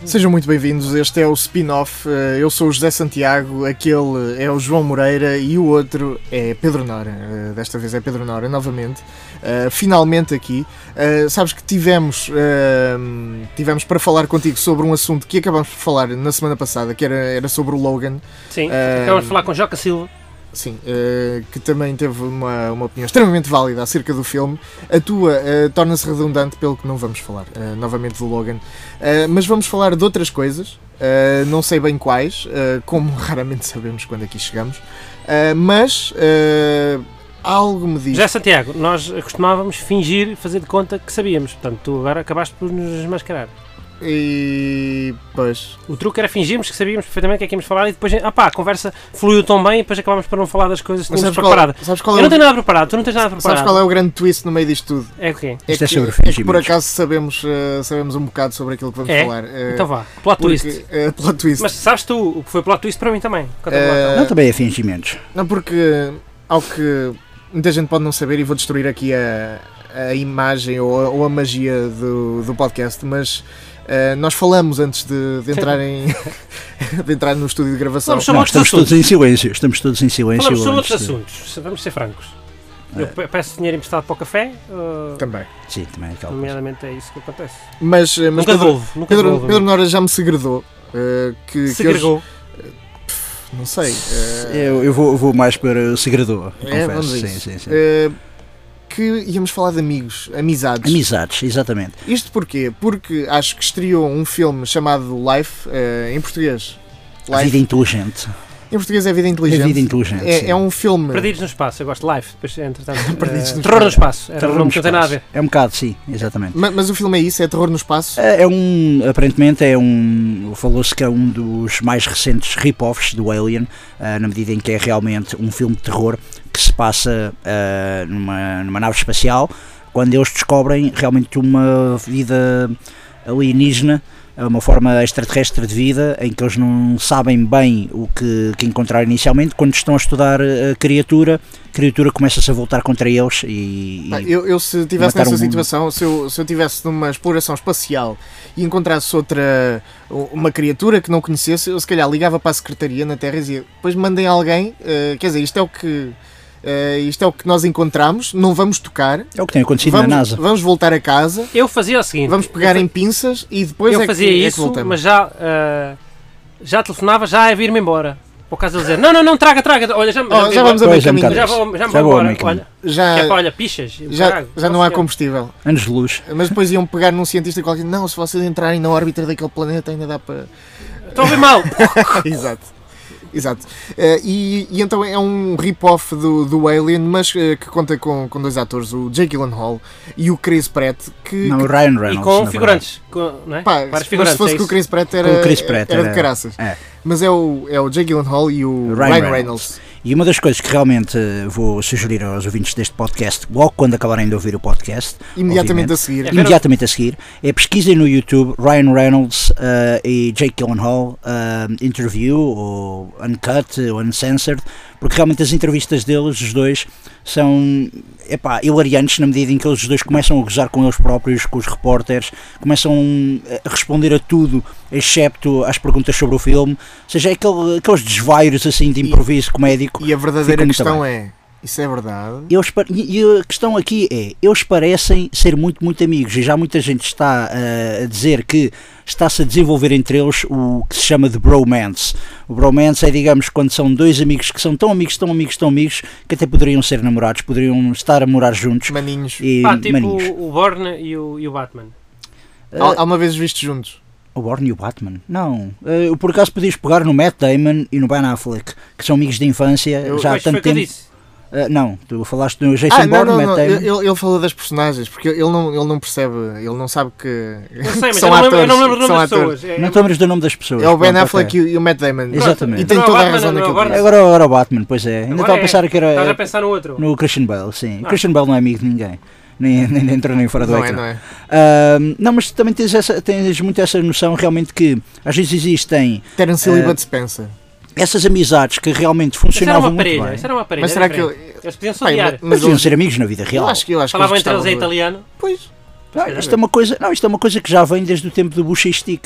Sejam muito bem-vindos, este é o spin-off, eu sou o José Santiago, aquele é o João Moreira e o outro é Pedro Nora, desta vez é Pedro Nora novamente, finalmente aqui. Sabes que tivemos para falar contigo sobre um assunto que acabamos de falar na semana passada, que era sobre o Logan. Sim, acabamos de falar com Joca Silva. Sim, que também teve uma opinião extremamente válida acerca do filme. A tua torna-se redundante, pelo que não vamos falar novamente do Logan, mas vamos falar de outras coisas, não sei bem quais, como raramente sabemos quando aqui chegamos, mas algo me diz... José Santiago, nós costumávamos fingir, fazer de conta que sabíamos, portanto tu agora acabaste por nos desmascarar. E pois o truque era fingirmos que sabíamos perfeitamente o que é que íamos falar e depois a conversa fluiu tão bem e depois acabámos por não falar das coisas que tínhamos preparado. Eu não tenho nada preparado, tu não tens nada preparado. Sabes qual é o grande twist no meio disto tudo? É o quê? Isto é sobre é que por acaso sabemos um bocado sobre aquilo que vamos falar. Então vá, plot twist. Plot twist. Mas sabes tu o que foi plot twist para mim também? Não, também é fingimentos. Não, porque ao que muita gente pode não saber, e vou destruir aqui a imagem ou a magia do podcast, mas nós falamos antes de entrar no estúdio de gravação. Estamos todos em silêncio. Falamos sobre outros assuntos, vamos ser francos. Eu peço dinheiro emprestado para o café. Também. Sim, também é aquela nomeadamente é isso que acontece. Mas Pedro Nora já me segredou. Segregou? Não sei. Eu vou mais para o segredor, confesso. Sim. Que íamos falar de amizades. Amizades, exatamente. Isto porquê? Porque acho que estreou um filme chamado Life, em português. Life. A Vida Inteligente. Em português é Vida Inteligente. É Vida Inteligente, é um filme... Perdidos no Espaço, eu gosto de Life, depois entretanto... Terror no Espaço, era um nome que não tem nada a ver. É um bocado, sim, exatamente. Mas o filme é isso? É Terror no Espaço? Aparentemente falou-se que é um dos mais recentes rip-offs do Alien, na medida em que é realmente um filme de terror que se passa numa nave espacial, quando eles descobrem realmente uma vida alienígena, uma forma extraterrestre de vida, em que eles não sabem bem o que encontraram inicialmente. Quando estão a estudar a criatura começa-se a voltar contra eles eu se estivesse nessa situação, se eu estivesse numa exploração espacial e encontrasse uma criatura que não conhecesse, eu se calhar ligava para a secretaria na Terra e dizia, depois mandem alguém, quer dizer, isto é o que nós encontramos, não vamos tocar. É o que tem acontecido na NASA. Vamos voltar a casa. Eu fazia o seguinte. Vamos pegar em pinças e depois eu fazia isso, voltamos. Mas já telefonava, já a vir-me embora. Por causa de dizer, não, traga. Olha, já vamos a meio caminho. Já vou embora. Olha, pichas. Já não há combustível. Anos de luz. Mas depois iam pegar num cientista qualquer. Não, se vocês entrarem na órbita daquele planeta ainda dá para... Estou a ouvir mal. Exato. E então é um rip-off do Alien, mas que conta com dois atores, o Jake Gyllenhaal e o Chris Pratt. O Ryan Reynolds. E com figurantes. Não é? Vários figurantes. Se fosse com o Chris Pratt era de caraças. Mas é o Jake Gyllenhaal e o Ryan Reynolds. E uma das coisas que realmente vou sugerir aos ouvintes deste podcast, logo quando acabarem de ouvir o podcast, imediatamente a seguir, é pesquisem no YouTube Ryan Reynolds e Jake Gyllenhaal interview, ou uncut, ou uncensored, porque realmente as entrevistas deles, os dois, são hilariantes na medida em que eles dois começam a gozar com eles próprios, com os repórteres, começam a responder a tudo, excepto às perguntas sobre o filme, ou seja, aqueles desvaios assim de improviso comédico. E a verdadeira questão é, isso é verdade? E a questão aqui é, eles parecem ser muito, muito amigos, e já muita gente está a dizer que está-se a desenvolver entre eles o que se chama de bromance. O bromance é, digamos, quando são dois amigos que são tão amigos, que até poderiam ser namorados, poderiam estar a morar juntos. Maninhos. Tipo maninhos. O Bourne e o Batman. Alguma vez vistos juntos? O Bourne e o Batman? Não. Por acaso podias pegar no Matt Damon e no Ben Affleck, que são amigos de infância já há tanto tempo. Não, tu falaste do Jason Bourne, Matt Damon. Ele falou das personagens, porque ele não percebe, ele não sabe que são atores. Eu não lembro do nome das pessoas. Não te lembras do nome das pessoas. É o Ben Affleck e o Matt Damon. Exatamente. E tem toda a razão naquilo que diz. Agora o Batman, pois é. Ainda estava a pensar que era... Estás a pensar no outro? No Christian Bale, sim. Christian Bale não é amigo de ninguém. Nem dentro nem fora do ecrã. Não é. Não, mas também tens muito essa noção realmente que às vezes existem... Terence Hill e Bud Spencer. Essas amizades que realmente funcionavam muito bem. Isso era uma parelha. Mas será que eles podiam se odiar? Mas podiam ser amigos na vida real. Eu acho que falavam entre eles em italiano. Pois. Isto é uma coisa que já vem desde o tempo do Bucha e Estica.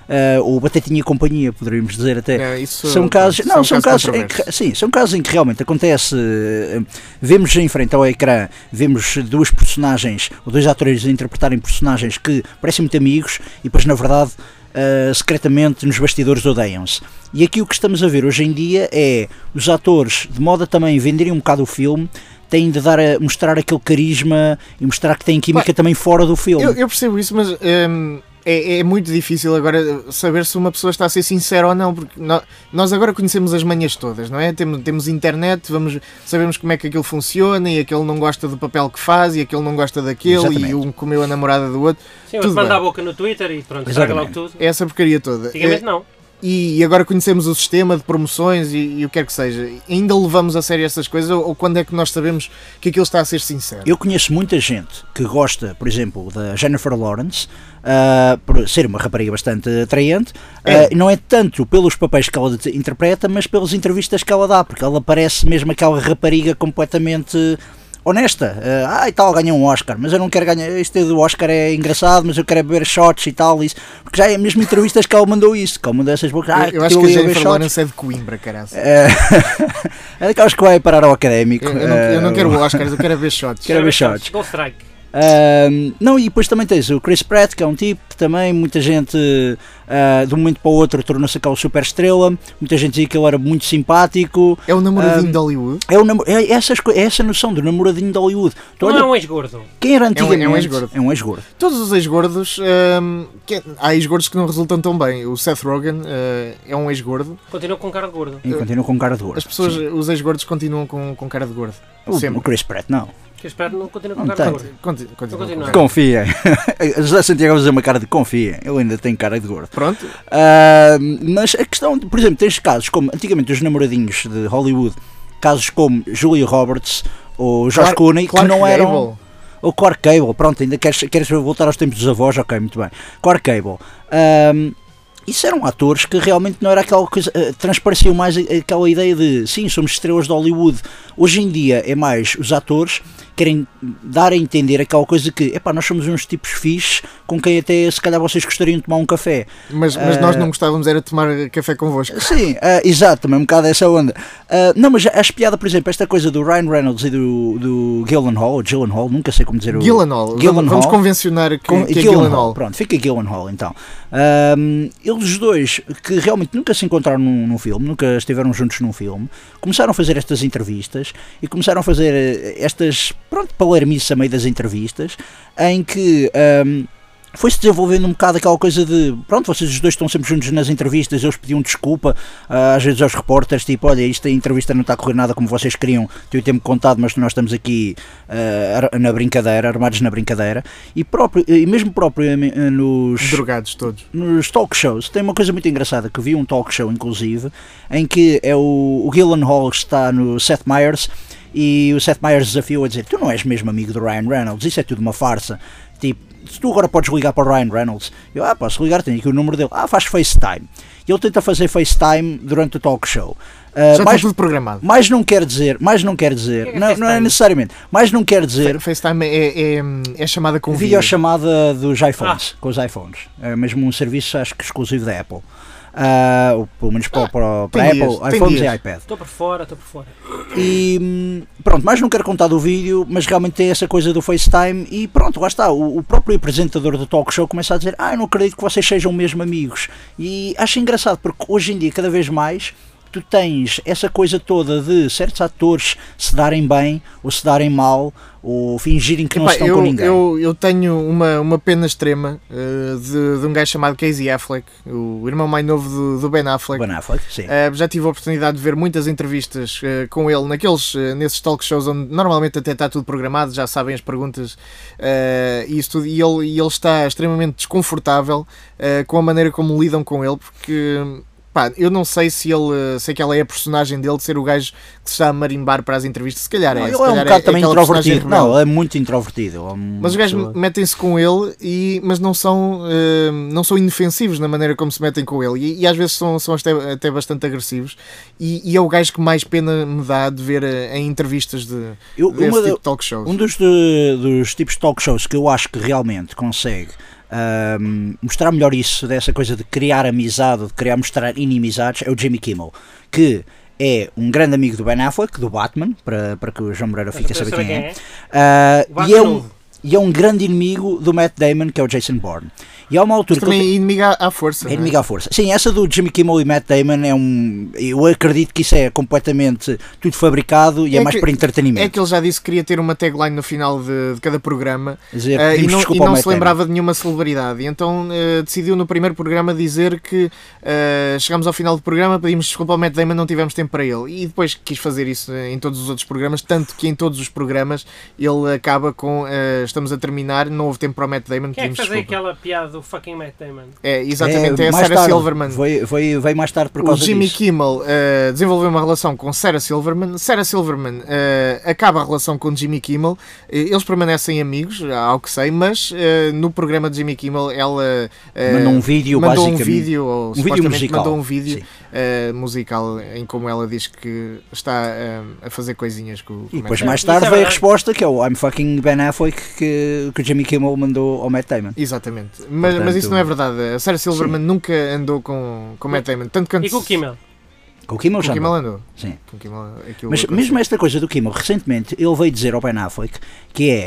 ou Batatinha e Companhia, poderíamos dizer até. São casos são casos em que realmente acontece, vemos em frente ao ecrã, vemos duas personagens, ou dois atores a interpretarem personagens que parecem muito amigos e depois na verdade secretamente nos bastidores odeiam-se. E aqui o que estamos a ver hoje em dia é os atores, de modo a também venderem um bocado o filme, têm de mostrar aquele carisma e mostrar que têm química também fora do filme. Eu percebo isso, mas é muito difícil agora saber se uma pessoa está a ser sincera ou não, porque nós agora conhecemos as manhas todas, não é? Temos internet, sabemos como é que aquilo funciona, e aquele não gosta do papel que faz, e aquele não gosta daquele, exatamente. E um comeu a namorada do outro. Sim, mas manda a boca no Twitter e pronto, estraga logo tudo. Essa porcaria toda. Antigamente não. E agora conhecemos o sistema de promoções e o que quer que seja. Ainda levamos a sério essas coisas, ou quando é que nós sabemos que aquilo está a ser sincero? Eu conheço muita gente que gosta, por exemplo, da Jennifer Lawrence, por ser uma rapariga bastante atraente, não é tanto pelos papéis que ela interpreta, mas pelas entrevistas que ela dá, porque ela parece mesmo aquela rapariga completamente honesta. E tal, ganhou um Oscar, mas eu não quero ganhar, este do Oscar é engraçado, mas eu quero beber shots e tal, isso, porque já é mesmo entrevistas que ela mandou isso, que ela mandou essas bocas. Eu acho que a Jennifer Lawrence é de Coimbra, caralho. É daquelas que vai parar ao académico. Eu não quero Oscars, eu quero ver shots. Quero ver shots. Go strike. Não, e depois também tens o Chris Pratt, que é um tipo que também muita gente de um momento para o outro tornou-se aquela super estrela, muita gente dizia que ele era muito simpático. É o namoradinho de Hollywood? É essa noção do namoradinho de Hollywood. Não é um ex-gordo. Quem era antigamente? É um ex-gordo. Todos os ex-gordos, há ex-gordos que não resultam tão bem. O Seth Rogen é um ex-gordo. Continua com cara de gordo. Continua com cara de gordo. As pessoas, os ex-gordos continuam com cara de gordo. O Chris Pratt não. Que eu espero não continue com cara de gordo. Continua. Confiem. José Santiago vai fazer uma cara de confiem. Eu ainda tenho cara de gordo. Pronto. Mas a questão, por exemplo, tens casos como antigamente os namoradinhos de Hollywood, casos como Julia Roberts ou Josh Clooney, que não eram. Ou Clark Gable, pronto, ainda queres voltar aos tempos dos avós? Ok, muito bem. Clark Gable. Isso eram atores que realmente não era aquela coisa, transpareciam mais aquela ideia de sim, somos estrelas de Hollywood. Hoje em dia é mais os atores querem dar a entender aquela coisa que nós somos uns tipos fixes com quem até se calhar vocês gostariam de tomar um café. Mas nós não gostávamos era de tomar café convosco. Sim, exato, também um bocado essa onda. Não, mas a espiada, por exemplo, esta coisa do Ryan Reynolds e do Gyllenhaal, nunca sei como dizer o... Gyllenhaal. Vamos convencionar que é Gyllenhaal. Pronto, fica Gyllenhaal então. Eles dois, que realmente nunca se encontraram num filme, nunca estiveram juntos num filme, começaram a fazer estas entrevistas e começaram a fazer estas, palermices a meio das entrevistas, em que foi-se desenvolvendo um bocado aquela coisa de vocês os dois estão sempre juntos nas entrevistas, eles pediam desculpa às vezes aos repórteres, tipo, olha, esta entrevista não está a correr nada como vocês queriam, tem o tempo contado, mas nós estamos aqui na brincadeira, armados na brincadeira, e mesmo próprio nos drogados todos, nos talk shows, tem uma coisa muito engraçada, que eu vi um talk show inclusive, em que é o Gyllenhaal está no Seth Meyers, e o Seth Meyers desafiou a dizer, tu não és mesmo amigo do Ryan Reynolds, isso é tudo uma farsa, tipo, se tu agora podes ligar para o Ryan Reynolds, eu, posso ligar, tenho aqui o número dele, faz FaceTime, e ele tenta fazer FaceTime durante o talk show. Já está tudo programado. Mas não quer dizer, não é necessariamente, mas não quer dizer... FaceTime é chamada com vídeo. Videochamada dos iPhones, com os iPhones, é mesmo um serviço, acho que exclusivo da Apple. Pelo menos para Apple, iPhones e iPad. Estou por fora. E pronto, mas não quero contar do vídeo, mas realmente tem essa coisa do FaceTime e pronto, lá está, o próprio apresentador do talk show começa a dizer, eu não acredito que vocês sejam mesmo amigos, e acho engraçado porque hoje em dia cada vez mais tu tens essa coisa toda de certos atores se darem bem ou se darem mal ou fingirem que não estão com ninguém. Eu tenho uma pena extrema de um gajo chamado Casey Affleck, o irmão mais novo do Ben Affleck. Sim. Já tive a oportunidade de ver muitas entrevistas com ele nesses talk shows onde normalmente até está tudo programado, já sabem as perguntas e isso tudo, e ele está extremamente desconfortável com a maneira como lidam com ele, porque... eu não sei se aquela é a personagem dele de ser o gajo que se está a marimbar para as entrevistas. Se calhar ele é um bocado também introvertido. Não, é muito introvertido. Mas os gajos metem-se com ele, mas não são inofensivos na maneira como se metem com ele. E às vezes são até bastante agressivos. E é o gajo que mais pena me dá de ver em entrevistas desse tipo de talk shows. Um dos tipos de talk shows que eu acho que realmente consegue mostrar melhor isso, dessa coisa de criar amizade, de mostrar inimizades, é o Jimmy Kimmel, que é um grande amigo do Ben Affleck, do Batman, para que o João Moreira fique a saber quem é. E é um grande inimigo do Matt Damon, que é o Jason Bourne. E há uma altura também é inimigo à força. É inimigo à força. Sim, essa do Jimmy Kimmel e Matt Damon eu acredito que isso é completamente tudo fabricado e é mais para entretenimento. É que ele já disse que queria ter uma tagline no final de cada programa dizer, e não se lembrava de nenhuma celebridade. E então decidiu no primeiro programa dizer que chegámos ao final do programa, pedimos desculpa ao Matt Damon, não tivemos tempo para ele. E depois quis fazer isso em todos os outros programas, tanto que em todos os programas ele acaba com estamos a terminar, não houve tempo para o Matt Damon. Quem é que fazia aquela piada do fucking Matt Damon? Exatamente, é a Sarah Silverman. Veio mais tarde por causa disso. O Jimmy Kimmel desenvolveu uma relação com Sarah Silverman. Sarah Silverman acaba a relação com Jimmy Kimmel. Eles permanecem amigos, ao que sei, mas no programa de Jimmy Kimmel ela mandou um vídeo, mandou um vídeo musical em como ela diz que está a fazer coisinhas com e depois mais tarde veio a resposta, que é o I'm fucking Ben Affleck, que o Jimmy Kimmel mandou ao Matt Damon. Exatamente, mas isso não é verdade. A Sarah Silverman nunca andou com o Matt Damon. E com o Kimmel? Com o Kimmel já andou. Sim. Mas mesmo esta coisa do Kimmel, recentemente ele veio dizer ao Ben Affleck que é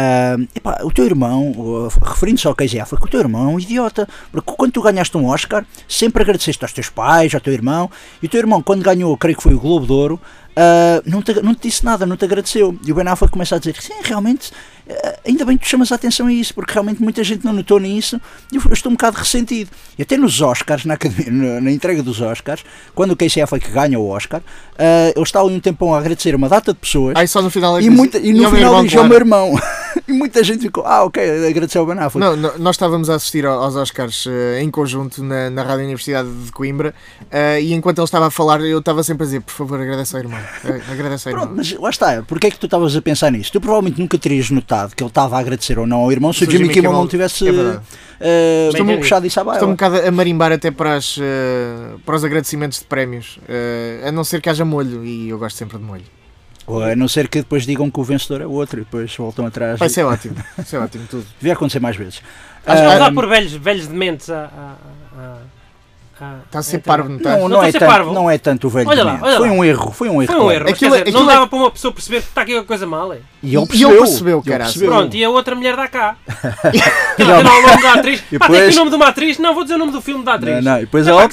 o teu irmão, referindo-se ao Casey Affleck, o teu irmão é um idiota, porque quando tu ganhaste um Oscar sempre agradeceste aos teus pais, ao teu irmão, e o teu irmão quando ganhou, creio que foi o Globo de Ouro, não te disse nada, não te agradeceu. E o Ben Affleck começa a dizer sim, realmente, ainda bem que tu chamas a atenção a isso, porque realmente muita gente não notou nisso e eu estou um bocado ressentido. E até nos Oscars, na entrega dos Oscars, quando o Casey Affleck ganha o Oscar, ele está ali um tempão a agradecer uma data de pessoas só no final e no final diz ao meu irmão. E muita gente ficou, ok, agradeceu ao Ben Affleck. Não, nós estávamos a assistir aos Oscars em conjunto na Rádio Universidade de Coimbra e enquanto ele estava a falar eu estava sempre a dizer, por favor, agradece ao irmão. Agradece ao irmão. Pronto, mas lá está, porque é que tu estavas a pensar nisso? Tu provavelmente nunca terias notado que ele estava a agradecer ou não ao irmão se o Jimmy Kimmel não tivesse puxado isso à baila. Estou um bocado a marimbar até para os agradecimentos de prémios, a não ser que haja molho, e eu gosto sempre de molho. Ou a não ser que depois digam que o vencedor é o outro e depois voltam atrás. Vai ser ótimo, isso é ótimo tudo. Devia acontecer mais vezes. Dá por velhos dementes está a ser parvo, não está? Não é tanto o velho demente. Foi um erro. Não dava para uma pessoa perceber que está aqui alguma coisa mal. E ele percebeu, cara. Pronto, e a outra mulher dá cá. Não, o nome da atriz. Tem aqui o nome de uma atriz. Não, vou dizer o nome do filme da atriz. Não, e depois ela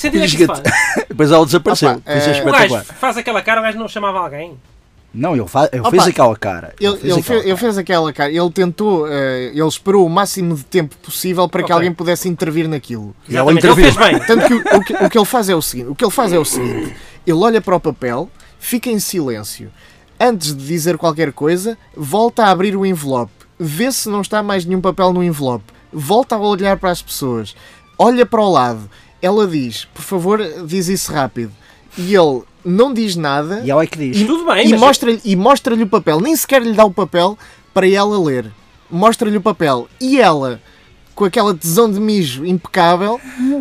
desapareceu. O gajo faz aquela cara, o gajo não chamava alguém. Não, ele fez aquela cara. Ele fez aquela cara. Ele tentou, ele esperou o máximo de tempo possível para que alguém pudesse intervir naquilo. E ela interviu. Ele fez bem. Tanto que o que ele faz é o seguinte. Ele olha para o papel, fica em silêncio. Antes de dizer qualquer coisa, volta a abrir o envelope. Vê se não está mais nenhum papel no envelope. Volta a olhar para as pessoas. Olha para o lado. Ela diz, por favor, diz isso rápido. E ele não diz nada. E ela é que diz. Tudo bem, e mostra-lhe o papel. Nem sequer lhe dá o papel para ela ler. Mostra-lhe o papel. E ela, com aquela tesão de mijo impecável,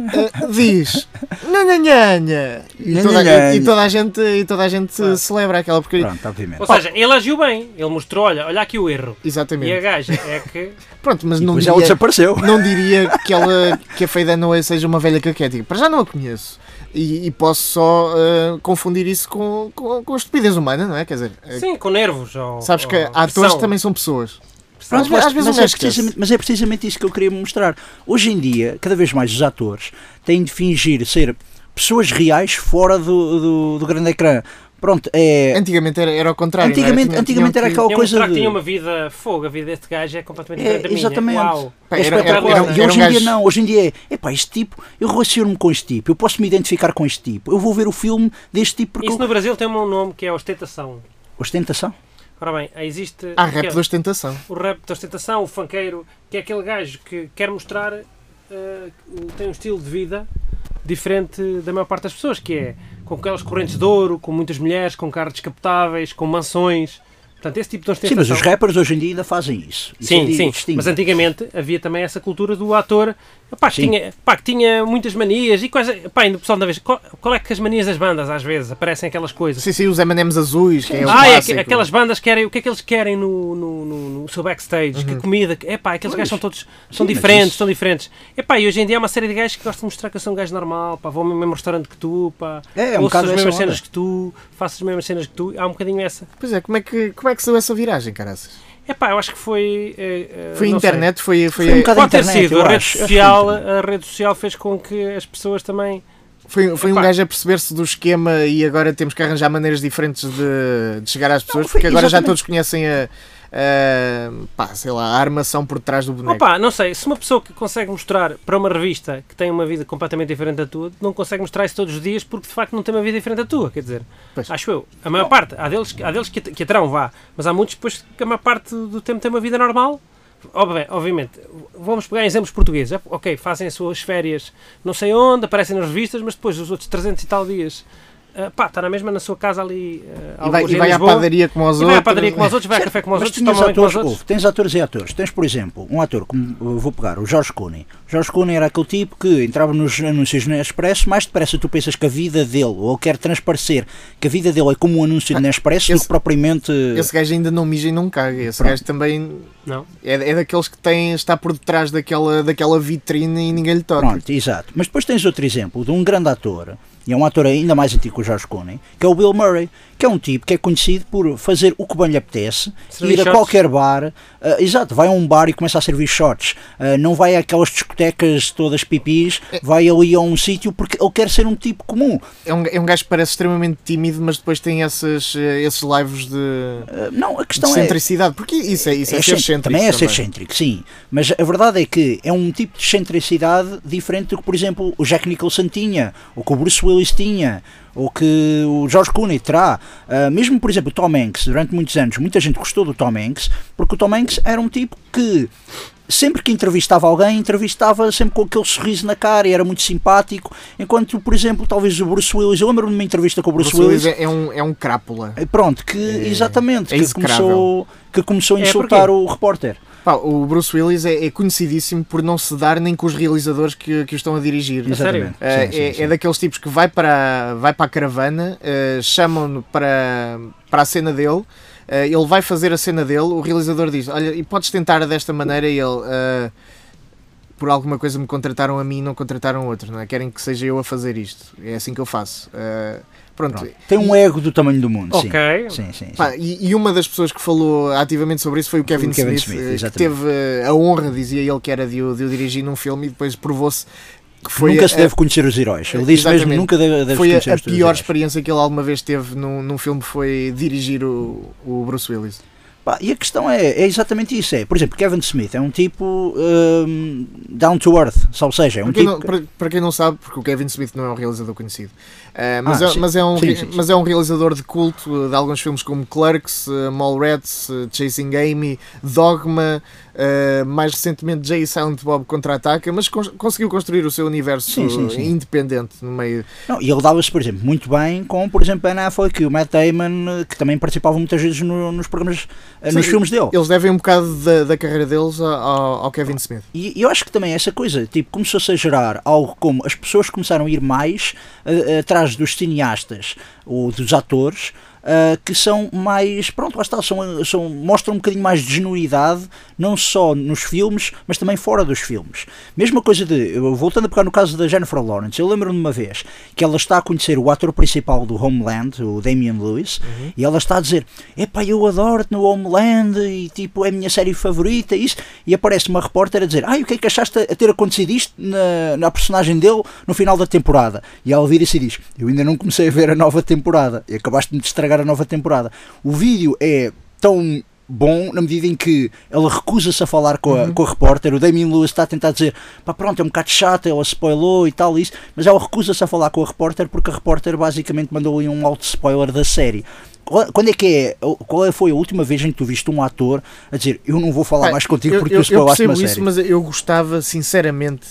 diz nananhanha. E toda a gente celebra aquela porcaria. Pronto, obviamente. Ou seja, ele agiu bem. Ele mostrou, olha aqui o erro. Exatamente. E a gaja é que... Pronto, mas não diria, ela desapareceu. Não diria que a Faye Dunaway seja uma velha caquética. Para já não a conheço. E posso só confundir isso com a estupidez humana, não é? Quer dizer, sim, com nervos. Sabes que atores também são pessoas. Pronto, mas é precisamente isso que eu queria mostrar. Hoje em dia, cada vez mais os atores têm de fingir ser pessoas reais fora do grande ecrã. Pronto, Antigamente era ao contrário. Antigamente era aquela coisa de... tinha uma vida fogo, a vida deste gajo é completamente diferente da minha. Exatamente. Uau. E hoje em dia não, hoje em dia este tipo, eu relaciono-me com este tipo, eu posso me identificar com este tipo, eu vou ver o filme deste tipo. Porque isso no Brasil tem um nome que é ostentação. Ostentação? Ora bem, existe... Há rap de ostentação. O rap de ostentação, o funkeiro, que é aquele gajo que quer mostrar, tem um estilo de vida diferente da maior parte das pessoas, que é com aquelas correntes de ouro, com muitas mulheres, com carros descapotáveis, com mansões. Portanto, esse tipo de ostentação... Sim, mas os rappers hoje em dia ainda fazem isso. Sim, mas antigamente havia também essa cultura do ator Pá, que tinha muitas manias e quase. Pá, ainda o pessoal da vez. Qual é que as manias das bandas às vezes aparecem aquelas coisas? Sim, os M&M's azuis, que é o clássico. Aquelas bandas querem. O que é que eles querem no seu backstage? Que comida. Aqueles gajos são todos. São diferentes. E hoje em dia há uma série de gajos que gostam de mostrar que eu sou um gajo normal, pá, vou ao mesmo restaurante que tu, pá. Ouço as mesmas cenas que tu, faço as mesmas cenas que tu. Há um bocadinho essa. Pois é, como é que saiu essa viragem, caraças? Eu acho que foi... foi internet, foi um bocado pode ter internet, sido. A rede social fez com que as pessoas também... Foi um gajo a perceber-se do esquema e agora temos que arranjar maneiras diferentes de chegar às pessoas, porque agora já todos conhecem a armação por trás do boneco. Não sei, se uma pessoa que consegue mostrar para uma revista que tem uma vida completamente diferente da tua, não consegue mostrar isso todos os dias porque de facto não tem uma vida diferente da tua, quer dizer, acho eu. A maior parte, há deles que terão, mas há muitos depois que a maior parte do tempo tem uma vida normal. Obviamente, vamos pegar exemplos portugueses. Ok, fazem as suas férias não sei onde, aparecem nas revistas, mas depois os outros 300 e tal dias está na mesma na sua casa ali e vai à padaria como aos outros, vai a café como aos outros, toma atores, como os outros. Tens atores e atores. Tens, por exemplo, um ator, como vou pegar, o George Clooney. O George Clooney era aquele tipo que entrava nos anúncios no Expresso, mais depressa tu pensas que a vida dele, ou quer transparecer que a vida dele é como um anúncio no Expresso, do que propriamente... Esse gajo ainda não mija e não caga. Esse gajo também não. É daqueles que está por detrás daquela vitrine e ninguém lhe toca. Pronto, exato. Mas depois tens outro exemplo de um grande ator, e é um ator ainda mais antigo que o George Clooney, que é o Bill Murray, que é um tipo que é conhecido por fazer o que bem lhe apetece, ir a qualquer bar, vai a um bar e começa a servir shots, não vai àquelas discotecas todas pipis, vai ali a um sítio porque ele quer ser um tipo comum. É um gajo que parece extremamente tímido, mas depois tem esses lives de excentricidade, porque isso é ser excêntrico. Também é ser excêntrico, sim, mas a verdade é que é um tipo de excentricidade diferente do que, por exemplo, o Jack Nicholson tinha, ou que o Bruce Willis tinha, ou que o George Clooney terá. Mesmo, por exemplo, o Tom Hanks, durante muitos anos, muita gente gostou do Tom Hanks, porque o Tom Hanks era um tipo que sempre que entrevistava alguém, entrevistava sempre com aquele sorriso na cara e era muito simpático, enquanto, por exemplo, talvez o Bruce Willis, eu lembro-me de uma entrevista com o Bruce Willis, é um crápula. Pronto, exatamente, que começou a insultar o repórter. O Bruce Willis é conhecidíssimo por não se dar nem com os realizadores que o estão a dirigir. Exatamente. É daqueles tipos que vai para a caravana, chamam-no para a cena dele, ele vai fazer a cena dele, o realizador diz, olha, e podes tentar desta maneira, e ele... por alguma coisa me contrataram a mim e não contrataram outro, não é? Querem que seja eu a fazer isto. É assim que eu faço. Pronto. Tem um ego do tamanho do mundo. Ok. Sim. E uma das pessoas que falou ativamente sobre isso foi o Kevin Smith, que teve a honra, dizia ele, que era de o dirigir num filme, e depois provou-se que foi nunca se deve conhecer os heróis. Ele disse mesmo nunca deve foi conhecer os a pior experiência que ele alguma vez teve num filme, foi dirigir o Bruce Willis. E a questão é exatamente isso. Por exemplo, Kevin Smith é um tipo down to earth, ou seja, é um para quem não sabe, porque o Kevin Smith não é um realizador conhecido, mas é um realizador de culto de alguns filmes como Clerks, Mallrats, Chasing Amy, Dogma, mais recentemente Jay e Silent Bob Contra-Ataca, mas conseguiu construir o seu universo independente no meio. E ele dava-se, por exemplo, muito bem com, por exemplo, Ben Affleck e o Matt Damon, que também participavam muitas vezes nos programas, nos filmes dele. Eles devem um bocado da carreira deles ao Kevin Smith. E eu acho que também essa coisa, tipo, começou-se a gerar algo como as pessoas começaram a ir mais atrás dos cineastas ou dos atores, que são mais, pronto, lá está, mostram um bocadinho mais de genuidade, não só nos filmes, mas também fora dos filmes. Mesma coisa voltando a pegar no caso da Jennifer Lawrence, eu lembro-me de uma vez que ela está a conhecer o ator principal do Homeland, o Damian Lewis, e ela está a dizer, eu adoro-te no Homeland, e tipo, é a minha série favorita, e aparece uma repórter a dizer, o que é que achaste a ter acontecido isto na personagem dele no final da temporada? E ela vira-se e diz, eu ainda não comecei a ver a nova temporada, e acabaste de me estragar a nova temporada. O vídeo é tão bom na medida em que ela recusa-se a falar com a repórter. O Damian Lewis está a tentar dizer, pronto, é um bocado chato, ela spoilou e tal, isso, mas ela recusa-se a falar com a repórter porque a repórter basicamente mandou-lhe um auto-spoiler da série. Qual foi a última vez em que tu viste um ator a dizer, eu não vou falar mais contigo porque tu spoilaste uma série? Eu percebo isso, mas eu gostava sinceramente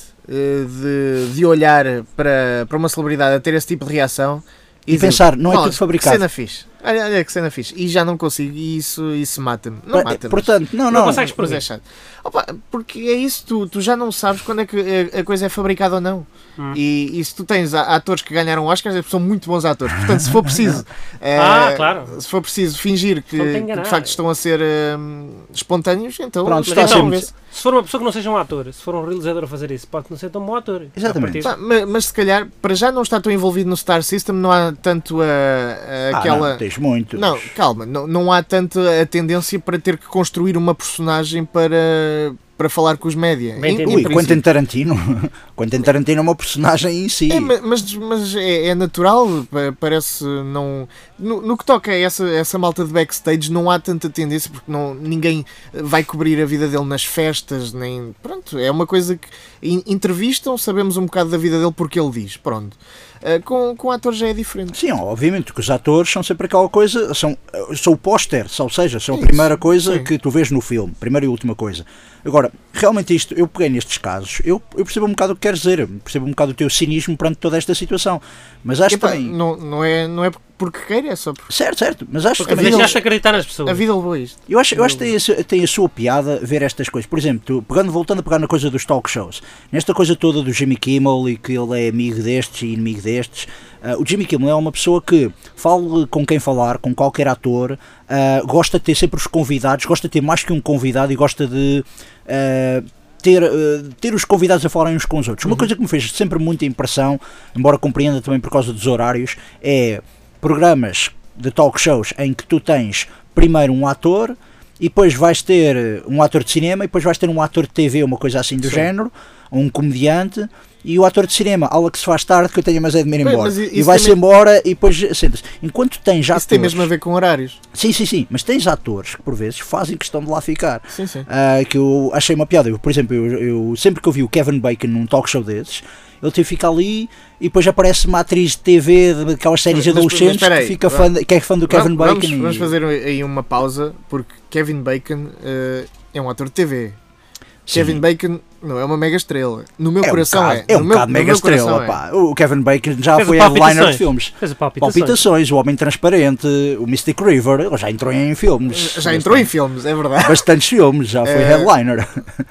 de olhar para uma celebridade a ter esse tipo de reação e pensar, não é tudo fabricado. Cena fixe. Olha que cena fixe. E já não consigo, e isso mata-me. Não mata-me. Portanto, não consegues mas é chato. Opa, porque é isso, tu já não sabes quando é que a coisa é fabricada ou não. E se tu tens atores que ganharam Oscars, são muito bons atores. Portanto, se for preciso claro. se for preciso fingir que de facto estão a ser espontâneos, então pronto, se for uma pessoa que não seja um ator, se for um realizador a fazer isso, pode não ser tão bom ator. Exatamente. Mas se calhar, para já não está tão envolvido no Star System, não há tanto aquela... Não, tens muito. Não, calma, não há tanto a tendência para ter que construir uma personagem para falar com os média. Quentin Tarantino. Quentin Tarantino é uma personagem em si. Mas é natural, parece não... No que toca a essa malta de backstage, não há tanta tendência, porque ninguém vai cobrir a vida dele nas festas, nem... Pronto, é uma coisa que entrevistam, sabemos um bocado da vida dele porque ele diz, pronto. Com o ator já é diferente. Sim, obviamente que os atores são sempre aquela coisa, são o póster, ou seja, são a primeira coisa que tu vês no filme, primeira e última coisa. Agora, realmente isto, eu peguei nestes casos, eu percebo um bocado o que queres dizer, percebo um bocado o teu cinismo perante toda esta situação, mas acho que também... Não é porque queira, é só porque... Certo, mas acho porque que... deixaste acreditar nas pessoas. A vida levou isto. Eu acho que tem a sua piada ver estas coisas. Por exemplo, voltando a pegar na coisa dos talk shows, nesta coisa toda do Jimmy Kimmel e que ele é amigo destes e inimigo destes, o Jimmy Kimmel é uma pessoa que fala com quem falar, com qualquer ator, gosta de ter sempre os convidados, gosta de ter mais que um convidado e gosta de... ter os convidados a falarem uns com os outros. Uma coisa que me fez sempre muita impressão, embora compreenda também por causa dos horários, é programas de talk shows em que tu tens primeiro um ator e depois vais ter um ator de cinema e depois vais ter um ator de TV, uma coisa assim do género, um comediante, e o ator de cinema, aula que se faz tarde que eu tenho mais é de me ir embora, e vai-se embora e depois senta-se. Enquanto tens atores... Isso tem mesmo a ver com horários. Sim, mas tens atores que por vezes fazem questão de lá ficar. Sim. Que eu achei uma piada. Por exemplo, eu sempre que eu vi o Kevin Bacon num talk show desses, ele teve que ficar ali e depois aparece uma atriz de TV daquelas séries adolescentes que é fã do Kevin Bacon. Vamos fazer aí uma pausa, porque Kevin Bacon é um ator de TV. Sim. Kevin Bacon não é uma mega estrela. No meu coração é. É um bocado mega estrela. Pá. O Kevin Bacon já foi headliner de filmes. Fez Palpitações, O Homem Transparente, o Mystic River. Ele já entrou em filmes. É verdade. Bastantes filmes, já foi headliner.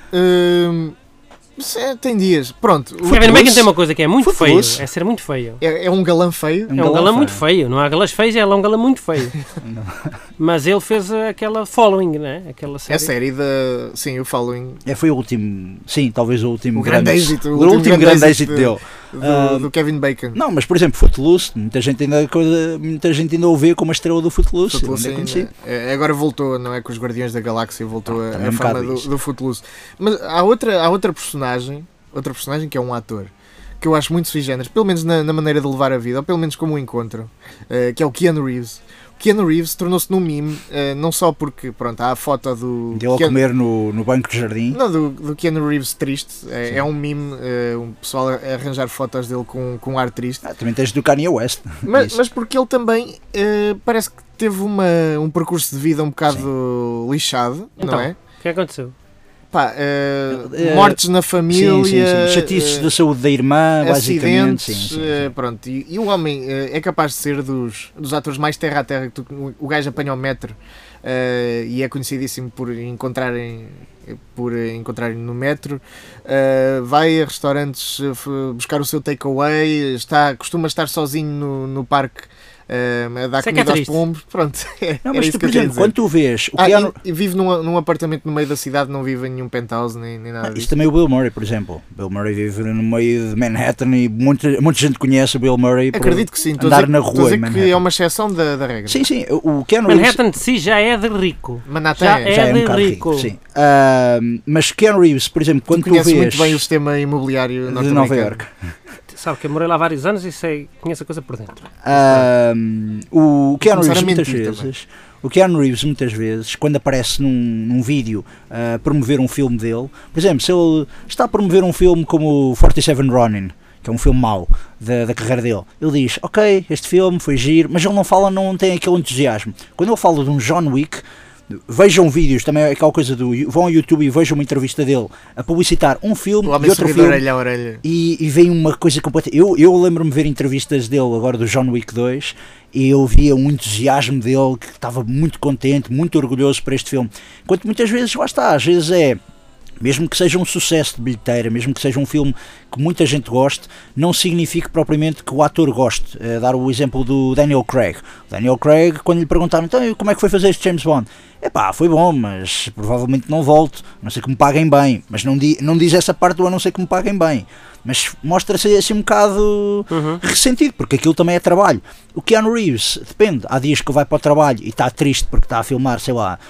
Tem dias. Pronto. O Kevin Bacon tem uma coisa que é muito feio. É ser muito feio. É um galã feio. É um galã muito feio. Não há galãs feios, é um galã muito feio. Mas ele fez aquela Following, né? Aquela série. A série Sim, o Following. Foi o último. Sim, talvez o último grande êxito. O último grande êxito dele. Do Kevin Bacon. Não, mas por exemplo, Footloose, muita gente ainda o vê como a estrela do Footloose. Agora voltou, não é? Com os Guardiões da Galáxia voltou a fama do Footloose. Mas há outra personagem que é um ator que eu acho muito sui generis, pelo menos na maneira de levar a vida, ou pelo menos como o encontro, que é o Keanu Reeves. Keanu Reeves tornou-se num meme, não só porque há a foto do... Dele a comer no banco de jardim. Não, do Keanu Reeves triste. É um meme, um pessoal a arranjar fotos dele com um ar triste. Também tens do Kanye West. Mas porque ele também parece que teve um percurso de vida um bocado lixado, então, não é? O que aconteceu? Mortes na família, sim. Chatices da saúde da irmã, acidentes, basicamente. Pronto. E o homem é capaz de ser dos atores mais terra a terra. O gajo apanha o metro e é conhecidíssimo por encontrarem no metro, vai a restaurantes buscar o seu takeaway, costuma estar sozinho no parque. A dar comida aos pombos, pronto. Não, mas tu, por exemplo, quando tu vês o Keanu... e vive num apartamento no meio da cidade, não vive em nenhum penthouse nem nada disso. Isso também o Bill Murray, por exemplo. Bill Murray vive no meio de Manhattan e muita gente conhece o Bill Murray. Acredito que sim, andar na rua em que é uma exceção da regra. Sim, o Keanu Manhattan de si já é de rico. Manhattan já é de rico. Sim. Mas Keanu Reeves, por exemplo, quando tu vês... muito bem o sistema imobiliário de Nova Iorque. Sabe que eu morei lá há vários anos e conheço a coisa por dentro. O Keanu Reeves muitas vezes, quando aparece num vídeo a promover um filme dele, por exemplo, se ele está a promover um filme como 47 Ronin, que é um filme mau da carreira dele, ele diz, ok, este filme foi giro, mas ele não tem aquele entusiasmo. Quando ele fala de um John Wick, vejam vídeos, também é aquela coisa vão ao YouTube e vejam uma entrevista dele a publicitar um filme e outro filme orelha a orelha. E vem uma coisa completa. Eu lembro-me de ver entrevistas dele agora do John Wick 2 e eu via um entusiasmo dele, que estava muito contente, muito orgulhoso por este filme. Enquanto muitas vezes, lá está, às vezes mesmo que seja um sucesso de bilheteira, mesmo que seja um filme que muita gente goste, não significa propriamente que o ator goste. Dar o exemplo do Daniel Craig. O Daniel Craig, quando lhe perguntaram, então, como é que foi fazer este James Bond? Foi bom, mas provavelmente não volto, a não ser que me paguem bem. Mas não diz essa parte do a não ser que me paguem bem. Mas mostra-se assim um bocado ressentido, porque aquilo também é trabalho. O Keanu Reeves, depende, há dias que ele vai para o trabalho e está triste porque está a filmar, sei lá,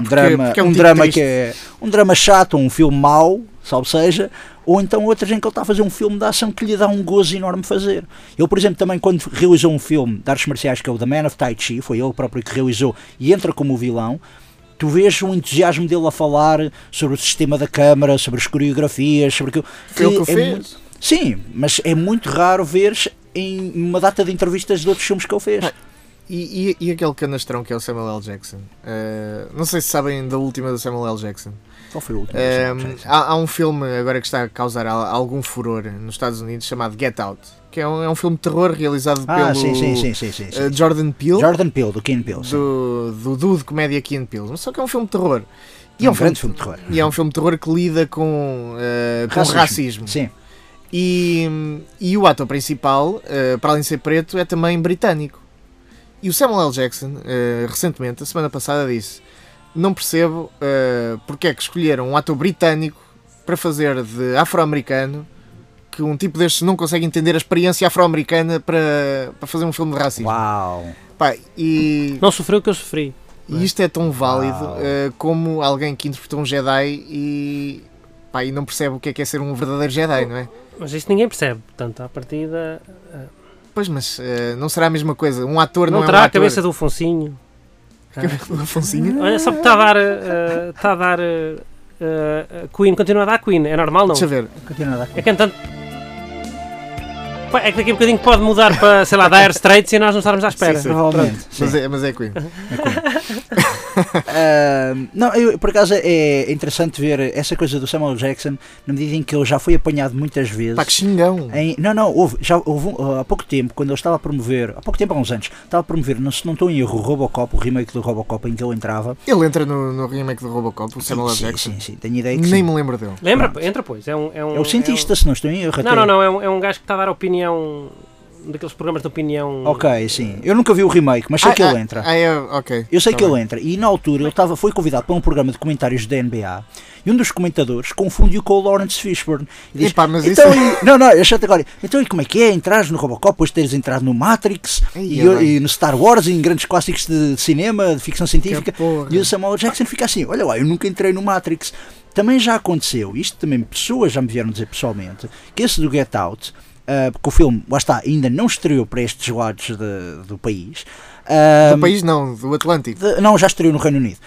um drama chato, um filme mau, salvo seja, ou então outras em que ele está a fazer um filme de ação que lhe dá um gozo enorme fazer. Ele, por exemplo, também quando realizou um filme de artes marciais que é o The Man of Tai Chi, foi ele próprio que realizou e entra como vilão, tu vês um entusiasmo dele a falar sobre o sistema da câmara, sobre as coreografias, sobre aquilo. Foi ele que o fez? Sim, mas é muito raro veres em uma data de entrevistas de outros filmes que ele fez. E aquele canastrão que é o Samuel L. Jackson? Não sei se sabem da última do Samuel L. Jackson. Qual foi o último? Há um filme agora que está a causar algum furor nos Estados Unidos chamado Get Out, que é um filme de terror realizado pelo Jordan Peele. Jordan Peele, do Key & Peele. Do duo de comédia Key & Peele. Só que é um filme de terror. E é um grande filme de terror. E é um filme de terror que lida com racismo. Sim. E o ator principal, para além de ser preto, é também britânico. E o Samuel L. Jackson, recentemente, a semana passada, disse: não percebo porque é que escolheram um ator britânico para fazer de afro-americano, que um tipo destes não consegue entender a experiência afro-americana para fazer um filme de racismo. Uau! Não sofreu o que eu sofri. E isto é tão válido como alguém que interpretou um Jedi e não percebe o que é ser um verdadeiro Jedi, não é? Mas isto ninguém percebe, portanto, à partida... Pois, mas não será a mesma coisa. Um ator não é um terá ator. A cabeça do Afonsinho. Do Afonsinho? Olha, só que está a dar Queen, continua a dar Queen, é normal, não? Deixa ver. Continua a dar Queen. É cantando... É que daqui a bocadinho pode mudar para, sei lá, Dire Straits e nós não estarmos à espera. Sim. Provavelmente. Mas é Queen. Não, por acaso é interessante ver essa coisa do Samuel Jackson, na medida em que ele já foi apanhado muitas vezes. Que xingão! Houve há pouco tempo, quando ele estava a promover, há uns anos, estava a promover, se não estou em erro, o Robocop, o remake do Robocop em que ele entrava. Ele entra no remake do Robocop, o Samuel Jackson? Sim, tenho ideia que nem me lembro dele. Entra, pois. É o cientista, se não estou em erro. Não, é um gajo que está a dar opinião, daqueles programas de opinião. Ok, sim. Eu nunca vi o remake, mas sei que ele entra. Ok. Eu sei que ele entra. E na altura ele foi convidado para um programa de comentários da NBA e um dos comentadores confundiu com o Lawrence Fishburne. E diz, mas então, achei-te agora. Então, e como é que é? Entrares no Robocop, depois de teres entrado no Matrix e no Star Wars e em grandes clássicos de cinema, de ficção científica. E o Samuel Jackson fica assim: olha lá, eu nunca entrei no Matrix. Também já aconteceu, isto também pessoas já me vieram dizer pessoalmente, que esse do Get Out, porque o filme, lá está, ainda não estreou para estes lados do país. Do país não, do Atlântico. Não, já estreou no Reino Unido.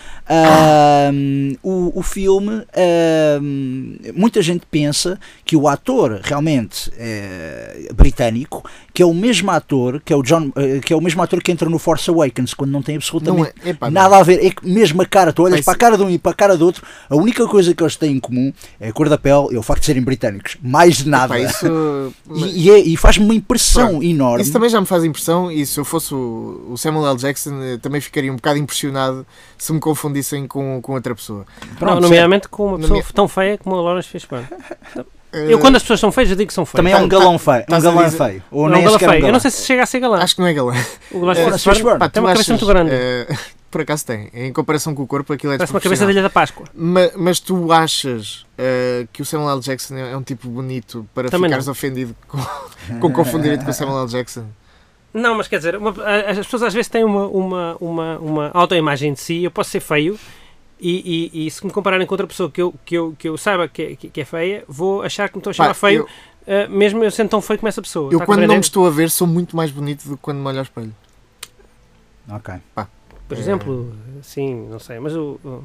O filme, muita gente pensa que o ator realmente britânico, que é o mesmo ator que é o John, que é o mesmo ator que entra no Force Awakens, quando não tem absolutamente nada a ver, é mesmo a cara, tu olhas para a cara de um e para a cara do outro, a única coisa que eles têm em comum é a cor da pele e o facto de serem britânicos, mais nada. E faz-me uma impressão enorme. Isso também já me faz impressão, e se eu fosse o Samuel L. Jackson, também ficaria um bocado impressionado se me confundissem com outra pessoa. Nomeadamente com uma pessoa tão feia como a Lawrence Fishburne. Eu, quando as pessoas são feias, eu digo que são feias. Também é um galão feio. Um galã feio. Ou nem galã feio. Eu não sei se chega a ser galã. Acho que não é galã. O Lawrence Fishburne tem uma cabeça muito grande. Por acaso tem. Em comparação com o corpo, aquilo é parece uma cabeça da Ilha da Páscoa. Mas tu achas que o Samuel L. Jackson é um tipo bonito para também ficares ofendido com confundir-te com o Samuel L. Jackson? Não, mas quer dizer, as pessoas às vezes têm uma autoimagem de si. Eu posso ser feio e se me compararem com outra pessoa que eu saiba que é feia, vou achar que me estou a chamar feio, mesmo eu sendo tão feio como essa pessoa. Eu, quando não me estou a ver, sou muito mais bonito do que quando me olho ao espelho. Ok. Por exemplo, sim, não sei, mas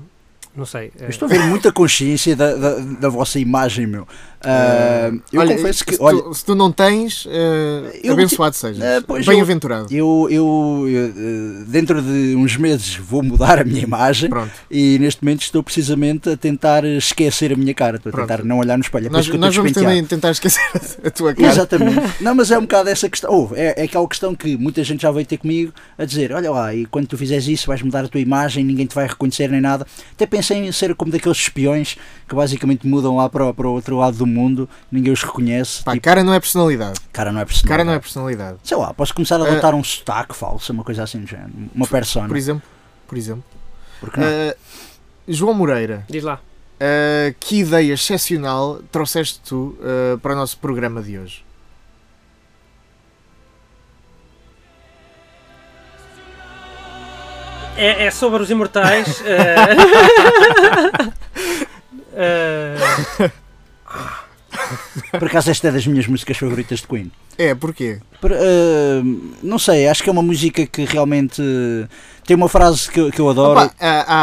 Não sei. Eu estou a ver muita consciência da vossa imagem, meu. Eu olha, confesso que... se tu não tens, abençoado sejas. Bem-aventurado. Eu, dentro de uns meses, vou mudar a minha imagem. Pronto. E neste momento estou precisamente a tentar esquecer a minha cara. Estou a tentar não olhar no espelho. Nós vamos também tentar esquecer a tua cara. Exatamente. Não, mas é um bocado essa questão. É aquela questão que muita gente já veio ter comigo a dizer, olha lá, e quando tu fizeres isso vais mudar a tua imagem, ninguém te vai reconhecer nem nada. Até pensei em ser como daqueles espiões que basicamente mudam lá para o outro lado do mundo, ninguém os reconhece. Pá, tipo, cara não é personalidade. Cara não é personalidade. Cara não é personalidade. Sei lá, posso começar a adotar um sotaque falso, uma coisa assim do género. Uma persona. Por exemplo. Porque não? João Moreira. Diz lá. Que ideia excepcional trouxeste tu para o nosso programa de hoje? É sobre os imortais. Por acaso esta é das minhas músicas favoritas de Queen. Porquê? Não sei, acho que é uma música que realmente tem uma frase que eu adoro. Opa,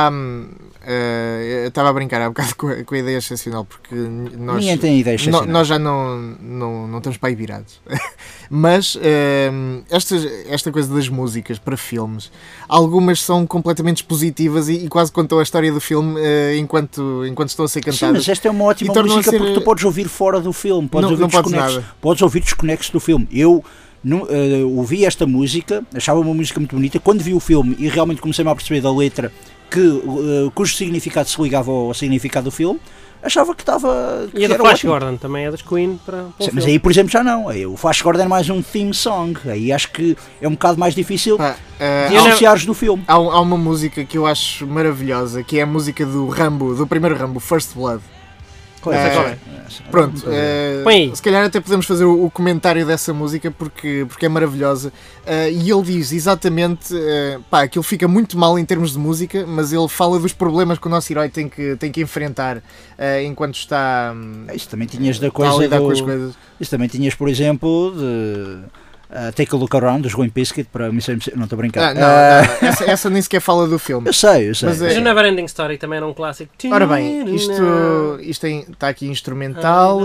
eu estava a brincar há bocado com a ideia excepcional, porque ninguém tem ideia excepcional. Nós já não estamos para aí virados. Mas esta coisa das músicas para filmes, algumas são completamente expositivas e quase contam a história do filme enquanto estão a ser cantadas. Sim, mas esta é uma ótima música porque tu podes ouvir fora do filme, podes ouvir desconexo do filme. Eu ouvi esta música, achava uma música muito bonita, quando vi o filme e realmente comecei-me a perceber da letra cujo significado se ligava ao significado do filme, achava que estava... E a do Flash Gordon também é das Queen para sim, mas aí, por exemplo, já não. O Flash Gordon é mais um theme song. Aí acho que é um bocado mais difícil de associares do filme. Há uma música que eu acho maravilhosa, que é a música do Rambo, do primeiro Rambo, First Blood. Pronto, se calhar até podemos fazer o comentário dessa música porque é maravilhosa, e ele diz exatamente, aquilo fica muito mal em termos de música, mas ele fala dos problemas que o nosso herói tem que enfrentar enquanto está isso também tinhas da coisa a lidar com as coisas. Isso também tinhas, por exemplo, de Take a Look Around, dos Going Biscuit, para Missão Impossível. Não estou a brincar. Essa nem sequer fala do filme. Eu sei. Mas o Never Ending Story também era um clássico. Ora bem, isto está aqui instrumental.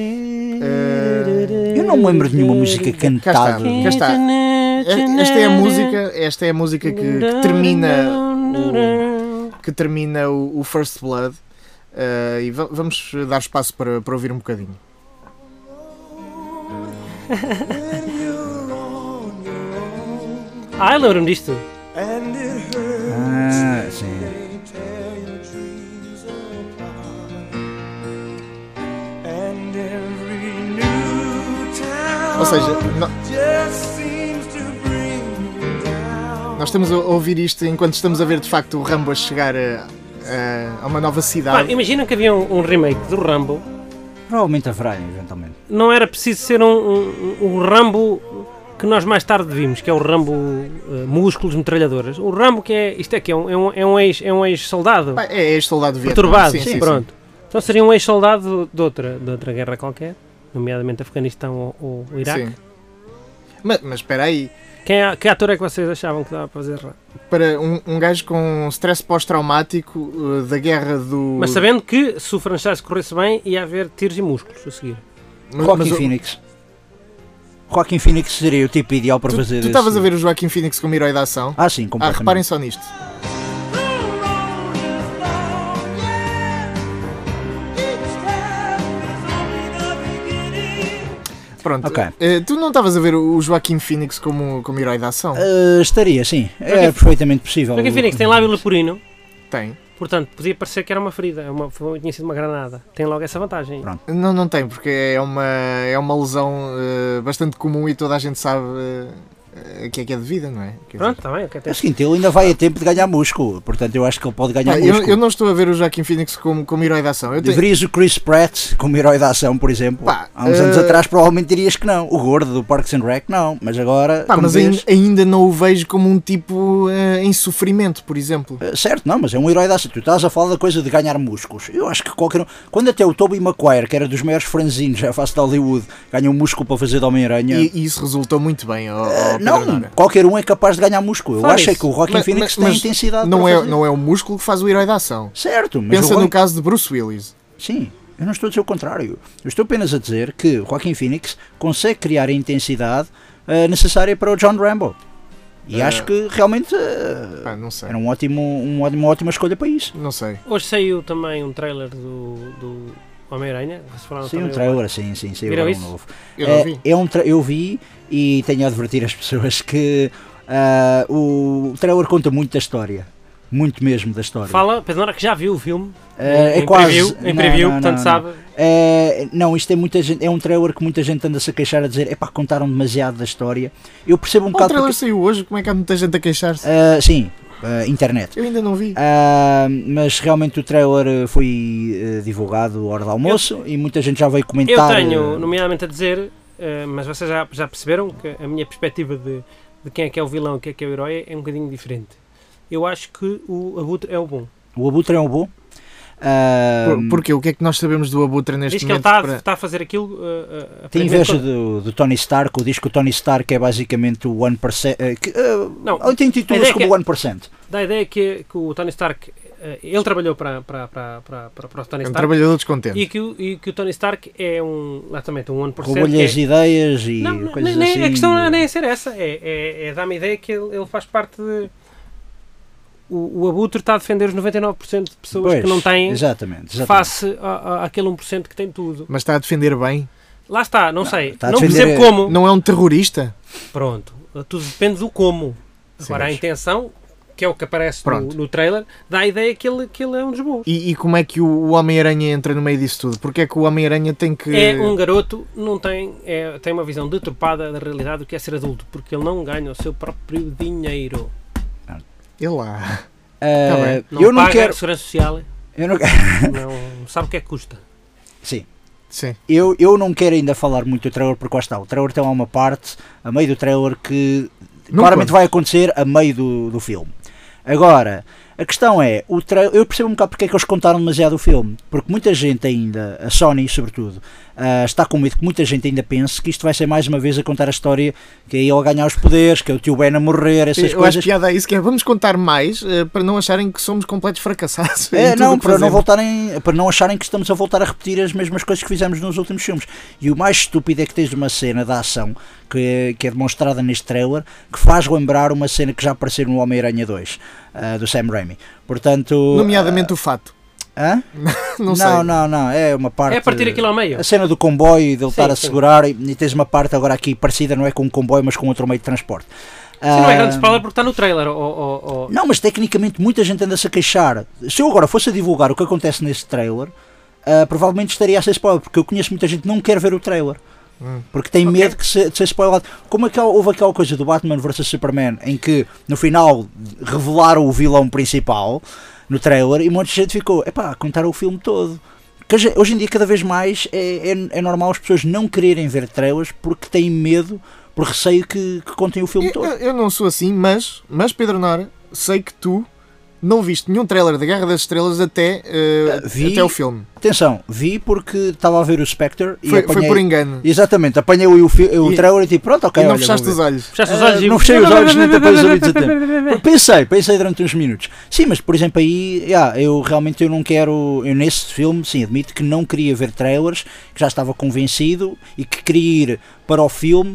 Eu não me lembro de nenhuma música cantada. Cá está. Esta é a música que termina o First Blood. E vamos dar espaço para ouvir um bocadinho. Eu lembro-me disto. Sim. Ou seja, nós estamos a ouvir isto enquanto estamos a ver de facto o Rambo a chegar a uma nova cidade. Imagina que havia um remake do Rambo. Provavelmente haverá, eventualmente. Não era preciso ser um Rambo que nós mais tarde vimos, que é o Rambo músculos, metralhadoras. O Rambo que é um ex-soldado. É ex-soldado perturbado, sim, pronto. Então seria um ex-soldado de outra guerra qualquer, nomeadamente Afeganistão ou Iraque. Sim. Mas espera aí. Que ator é que vocês achavam que dava para fazer? Para um gajo com stress pós-traumático da guerra do... Mas sabendo que se o franchise corresse bem ia haver tiros e músculos a seguir. Joaquin Phoenix seria o tipo ideal para fazer isso. Tu estavas a ver o Joaquin Phoenix como herói da ação? Sim, completamente. Reparem só nisto. Pronto, tu não estavas a ver o Joaquin Phoenix como herói da ação? Estaria, sim. É perfeitamente possível. Joaquin Phoenix tem lábio leporino. Tem. Portanto, podia parecer que era uma ferida, tinha sido uma granada. Tem logo essa vantagem. Pronto. Não tem, porque é uma lesão bastante comum e toda a gente sabe que é devida, não é? Pronto, está bem. É o seguinte, ele ainda vai a tempo de ganhar músculo, portanto eu acho que ele pode ganhar músculo. Eu não estou a ver o Joaquin Phoenix como herói da ação. Deverias o Chris Pratt como herói da ação, por exemplo. Há uns anos atrás provavelmente dirias que não. O gordo do Parks and Rec não, mas agora... mas ainda não o vejo como um tipo em sofrimento, por exemplo. Certo, não, mas é um herói da ação. Tu estás a falar da coisa de ganhar músculos. Eu acho que qualquer um... Quando até o Tobey Maguire, que era dos maiores franzinos à face de Hollywood, ganha um músculo para fazer de Homem-Aranha... E isso resultou muito bem. Pedro Não, Nora? qualquer um é capaz de ganhar músculo. Eu Fala acho é isso. que o Joaquin Phoenix tem intensidade Não para é, fazer. não é o músculo que faz o herói da ação. Certo, mas Pensa o no Joaquin... caso de Bruce Willis. Sim, eu não estou a dizer o contrário. Eu estou apenas a dizer que o Joaquin Phoenix consegue criar a intensidade necessária para o John Rambo. E acho que realmente Não sei. era uma ótima escolha para isso. Não sei. Hoje saiu também um trailer do Homem-Aranha. Vocês falaram Sim, um também trailer, sim, saiu Viram agora isso? um novo. Eu não vi. Eu vi e tenho a advertir as pessoas que o trailer conta muito da história. Muito mesmo da história. Fala, Pedro Nora que já viu o filme. É em quase. preview, portanto sabe. Não, isto é muita gente. É um trailer que muita gente anda-se a queixar a dizer: epá, contaram demasiado da história. Eu percebo um O bocado. trailer saiu hoje, como é que há muita gente a queixar-se? Sim, internet. Eu ainda não vi. Mas realmente o trailer foi divulgado à hora do almoço e muita gente já veio comentar. Eu tenho, nomeadamente, a dizer, mas vocês já perceberam que a minha perspectiva de quem é que é o vilão e quem é que é o herói é um bocadinho diferente. Eu acho que o Abutre é o bom. O Abutre é um bom. Porquê? O que é que nós sabemos do Abutre neste Diz que ele momento? está a fazer aquilo. Tem inveja do Tony Stark, diz que o Tony Stark é basicamente o 1%. Não, tem títulos a ideia como 1%. dá a ideia que o Tony Stark, ele trabalhou para o Tony É um Stark trabalhador descontente. e que o Tony Stark é exatamente um 1%. Roubou-lhe as ideias e Não, coisas nem, assim. a questão não é nem ser essa, é dar-me a ideia que ele faz parte de... O Abutre está a defender os 99% de pessoas Pois, que não têm exatamente. face àquele 1% que tem tudo. Mas está a defender bem. Lá está, não sei, está a não defender- percebo como. Não é um terrorista? Pronto, tudo depende do como. Sim, Agora a mas- intenção, que é o que aparece Pronto. no trailer, dá a ideia que ele é um dos bons. E como é que o Homem-Aranha entra no meio disso tudo? Porque é que o Homem-Aranha tem que... É um garoto, tem uma visão deturpada da realidade do que é ser adulto, porque ele não ganha o seu próprio dinheiro. Ele lá. bem. Não Eu não paga quero. a segurança social, Eu não, não sabe o que é que custa. sim. Sim. Eu não quero ainda falar muito do trailer porque lá está. O trailer tem lá uma parte a meio do trailer que Não claramente conta. vai acontecer a meio do filme. Agora, a questão é, eu percebo um bocado porque é que eles contaram demasiado o filme, porque muita gente ainda, a Sony sobretudo, está com medo que muita gente ainda pense que isto vai ser mais uma vez a contar a história que é ele a ganhar os poderes, que é o tio Ben a morrer, essas Eu acho coisas. piada a isso, que é vamos contar mais para não acharem que somos completos fracassados. em tudo Não, o que para não fazemos. para não acharem que estamos a voltar a repetir as mesmas coisas que fizemos nos últimos filmes. E o mais estúpido é que tens uma cena da ação que é demonstrada neste trailer que faz lembrar uma cena que já apareceu no Homem-Aranha 2 do Sam Raimi. Portanto, Nomeadamente o fato. hã? Não sei. Não, é uma parte. É partir aquilo ao meio. A cena do comboio, dele estar a sim. segurar, e tens uma parte agora aqui parecida, não é com um comboio, mas com outro meio de transporte. Sim, não é grande spoiler porque está no trailer. Não, mas tecnicamente muita gente anda-se a queixar. Se eu agora fosse a divulgar o que acontece nesse trailer, provavelmente estaria a ser spoiler, porque eu conheço muita gente que não quer ver o trailer. Porque tem medo de ser spoilado. Como houve aquela coisa do Batman vs Superman em que no final revelaram o vilão principal no trailer e um monte de gente ficou, contaram o filme todo. Hoje em dia cada vez mais é normal as pessoas não quererem ver trailers porque têm medo, por receio que contem o filme todo. Eu não sou assim, mas Pedro Nora, sei que tu não viste nenhum trailer da Guerra das Estrelas até o filme. Atenção, vi porque estava a ver o Spectre e Foi apanhei... por engano. Exatamente, apanhei o trailer e tipo, pronto, ok, E não olha, fechaste vou os ver. olhos. Fechaste os olhos e... Não fechei os olhos nem tapei os ouvidos a tempo. Pensei durante uns minutos. Sim, mas por exemplo aí, eu realmente não quero, eu nesse filme, sim, admito que não queria ver trailers, que já estava convencido e que queria ir para o filme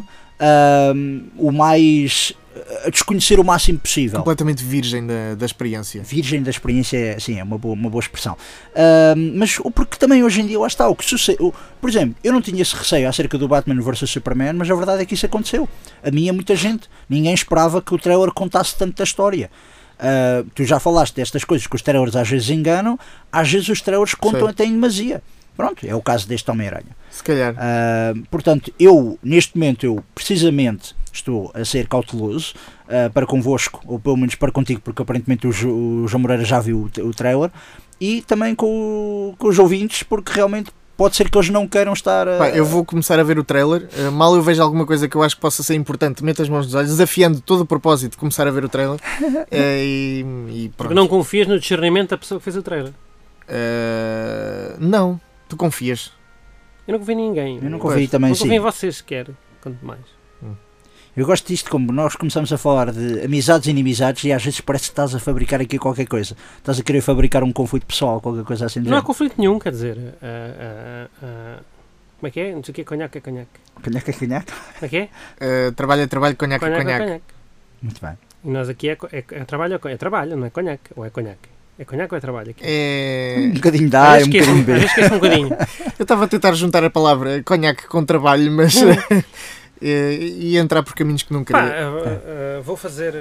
o mais... a desconhecer o máximo possível. Completamente virgem da experiência. Virgem da experiência, sim, é uma boa expressão. Mas porque também hoje em dia, lá está, o que sucede. Por exemplo, eu não tinha esse receio acerca do Batman vs Superman, mas a verdade é que isso aconteceu. A mim é muita gente. Ninguém esperava que o trailer contasse tanto da história. Tu já falaste destas coisas que os trailers às vezes enganam, às vezes os trailers contam até em demasia. Pronto, é o caso deste Homem-Aranha. Se calhar. Portanto, neste momento, precisamente estou a ser cauteloso para convosco, ou pelo menos para contigo, porque aparentemente o João Moreira já viu o trailer, e também com os ouvintes, porque realmente pode ser que eles não queiram estar... Eu vou começar a ver o trailer, mal eu vejo alguma coisa que eu acho que possa ser importante, meto as mãos nos olhos, desafiando todo o propósito de começar a ver o trailer, e pronto. Porque não confias no discernimento da pessoa que fez o trailer. Não, tu confias. Eu não confio em ninguém. Eu não confio também, Não sim. confio em vocês sequer, quanto mais. Eu gosto disto, como nós começamos a falar de amizades e inimizades, e às vezes parece que estás a fabricar aqui qualquer coisa. Estás a querer fabricar um conflito pessoal, qualquer coisa assim. Não há conflito nenhum, quer dizer. Como é que é? Não sei o que é conhaque, é conhaque. Conhaque é conhaque? Como é que é? Trabalho é trabalho, conhaque é Conhaque é conhaque. conhaque. Muito bem. E nós aqui é trabalho, é trabalho, não é conhaque. Ou é conhaque? É conhaque ou é trabalho aqui? Um bocadinho de A e um bocadinho B. Às vezes esqueço um bocadinho. Eu estava a tentar juntar a palavra conhaque com trabalho, mas ia entrar por caminhos que não Pá, queria. vou fazer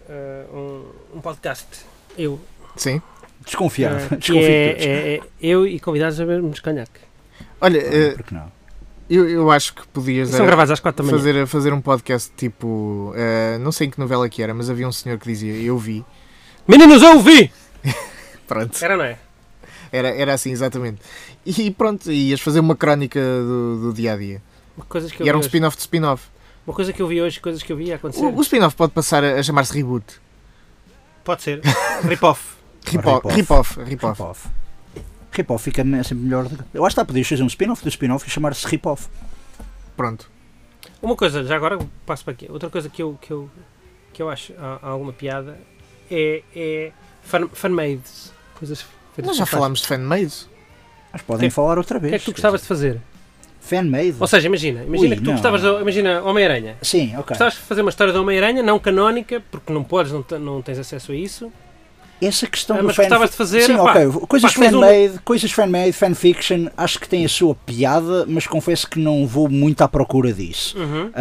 um podcast. Eu. Sim. Desconfiado. que Desconfio de todos. é eu e convidados a bebermos conhaque. Olha, Por que não? eu acho que podias São gravados às 4 da manhã. fazer um podcast tipo. Não sei em que novela que era, mas havia um senhor que dizia: Eu vi. Meninos, eu ouvi! Pronto. Era, não é? Era assim, exatamente. E pronto, ias fazer uma crónica do dia a dia. Coisas que eu E era um vi hoje. spin-off de spin-off. Uma coisa que eu vi hoje, coisas que eu vi a acontecer. O spin-off pode passar a chamar-se reboot. Pode ser. Rip-off. Rip-off. Rip-off fica sempre melhor. Eu acho que podias fazer um spin-off do spin-off e chamar-se Rip-off. Pronto. Uma coisa, já agora passo para aqui. Outra coisa que eu acho há alguma piada é fan-mades. Coisas feitas Nós já por fãs. falámos de fan-made. Mas podem falar outra O vez. que é que tu gostavas de fazer? Fan-made? Ou seja, imagina Ui, que tu não. gostavas de... Imagina Homem-Aranha. Sim, ok. Gostavas de fazer uma história de Homem-Aranha, não canónica, porque não podes, não tens acesso a isso. Essa questão do Mas gostavas de fazer... Sim, pá, ok. Coisas faz fan-made, fanfiction, acho que tem a sua piada, mas confesso que não vou muito à procura disso. Uhum.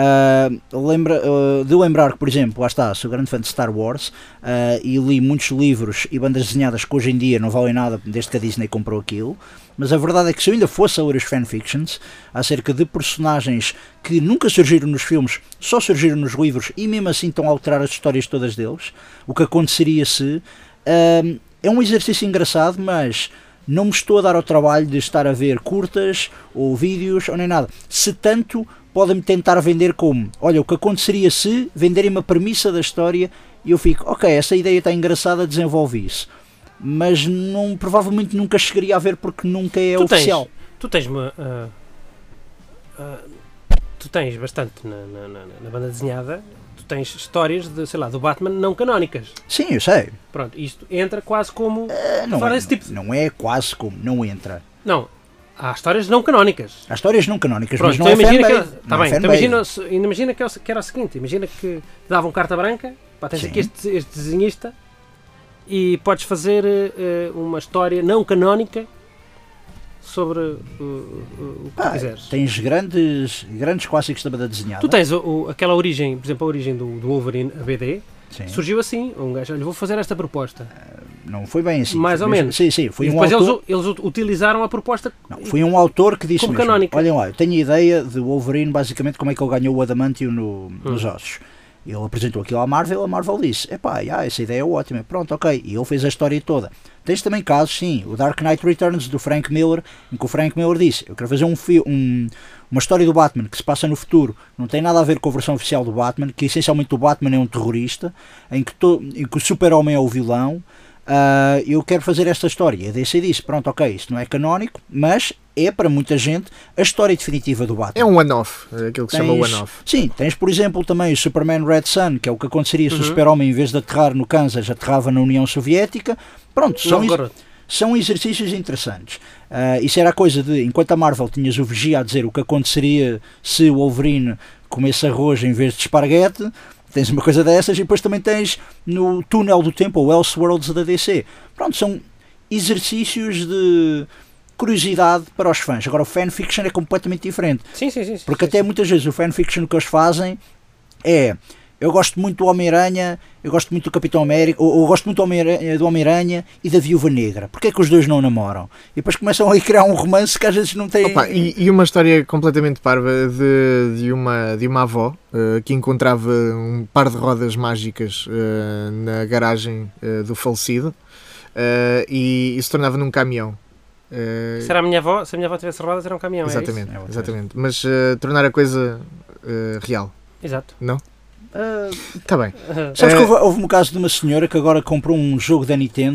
De lembrar que, por exemplo, lá está, sou grande fã de Star Wars e li muitos livros e bandas desenhadas que hoje em dia não valem nada desde que a Disney comprou aquilo, mas a verdade é que se eu ainda fosse a ler os fanfictions acerca de personagens que nunca surgiram nos filmes, só surgiram nos livros e mesmo assim estão a alterar as histórias todas deles, o que aconteceria se... é um exercício engraçado, mas não me estou a dar ao trabalho de estar a ver curtas ou vídeos ou nem nada. Se tanto, podem-me tentar vender como, olha, o que aconteceria se venderem uma premissa da história e eu fico, ok, essa ideia está engraçada, desenvolve isso. Mas não, provavelmente nunca chegaria a ver porque nunca é oficial. Tu tens bastante na banda desenhada. Tens histórias de, sei lá, do Batman não canónicas. Sim, eu sei. Pronto, isto entra quase como... Não é quase como, não entra. Não, há histórias não canónicas. Há histórias não canónicas, Pronto, mas não então é imagina fan-made. Tá bem, então imagina que era o seguinte, imagina que davam carta branca, pá, tens Sim. aqui este desenhista e podes fazer uma história não canónica sobre o que tu quiseres. Tens grandes clássicos da banda desenhada. Tu tens aquela origem, por exemplo, a origem do Wolverine, a BD, Sim. surgiu assim, um gajo, olha, vou fazer esta proposta. Não foi bem assim. Mais ou menos. Sim, foi E um depois autor... eles utilizaram a proposta. Não, foi um autor que disse como mesmo, canónica. olhem lá, eu tenho a ideia de Wolverine, basicamente, como é que ele ganhou o adamantium nos ossos. Ele apresentou aquilo à Marvel, a Marvel disse, epá, essa ideia é ótima, pronto, ok, e ele fez a história toda. Tens também casos, sim, o Dark Knight Returns do Frank Miller, em que o Frank Miller disse, eu quero fazer uma história do Batman que se passa no futuro, não tem nada a ver com a versão oficial do Batman, que essencialmente o Batman é um terrorista, em que o Super-Homem é o vilão. Eu quero fazer esta história. A DC disse, pronto, ok, isto não é canónico, mas é para muita gente a história definitiva do Batman. É um one-off, aquilo que se chama one-off. Sim, tens por exemplo também o Superman Red Sun, que é o que aconteceria se o Super-Homem, em vez de aterrar no Kansas, aterrava na União Soviética. Pronto, são exercícios interessantes. Isso era a coisa de, enquanto a Marvel tinhas o Vigia a dizer o que aconteceria se o Wolverine comesse arroz em vez de esparguete, tens uma coisa dessas, e depois também tens no Túnel do Tempo, ou Elseworlds da DC. Pronto, são exercícios de curiosidade para os fãs. Agora o fanfiction é completamente diferente. Sim. Porque até muitas vezes o fanfiction que eles fazem é, eu gosto muito do Homem-Aranha, eu gosto muito do Capitão América, ou eu gosto muito do Homem-Aranha e da Viúva Negra. Porquê é que os dois não namoram? E depois começam a criar um romance que às vezes não tem... Opa, e uma história completamente parva de uma avó que encontrava um par de rodas mágicas na garagem do falecido e se tornava num caminhão. Se a minha avó tivesse rodas, era um caminhão. Exatamente, é isso? exatamente. Mas tornar a coisa real. Exato. Não? Está bem. Sabes que houve um caso de uma senhora que agora comprou um jogo da Nintendo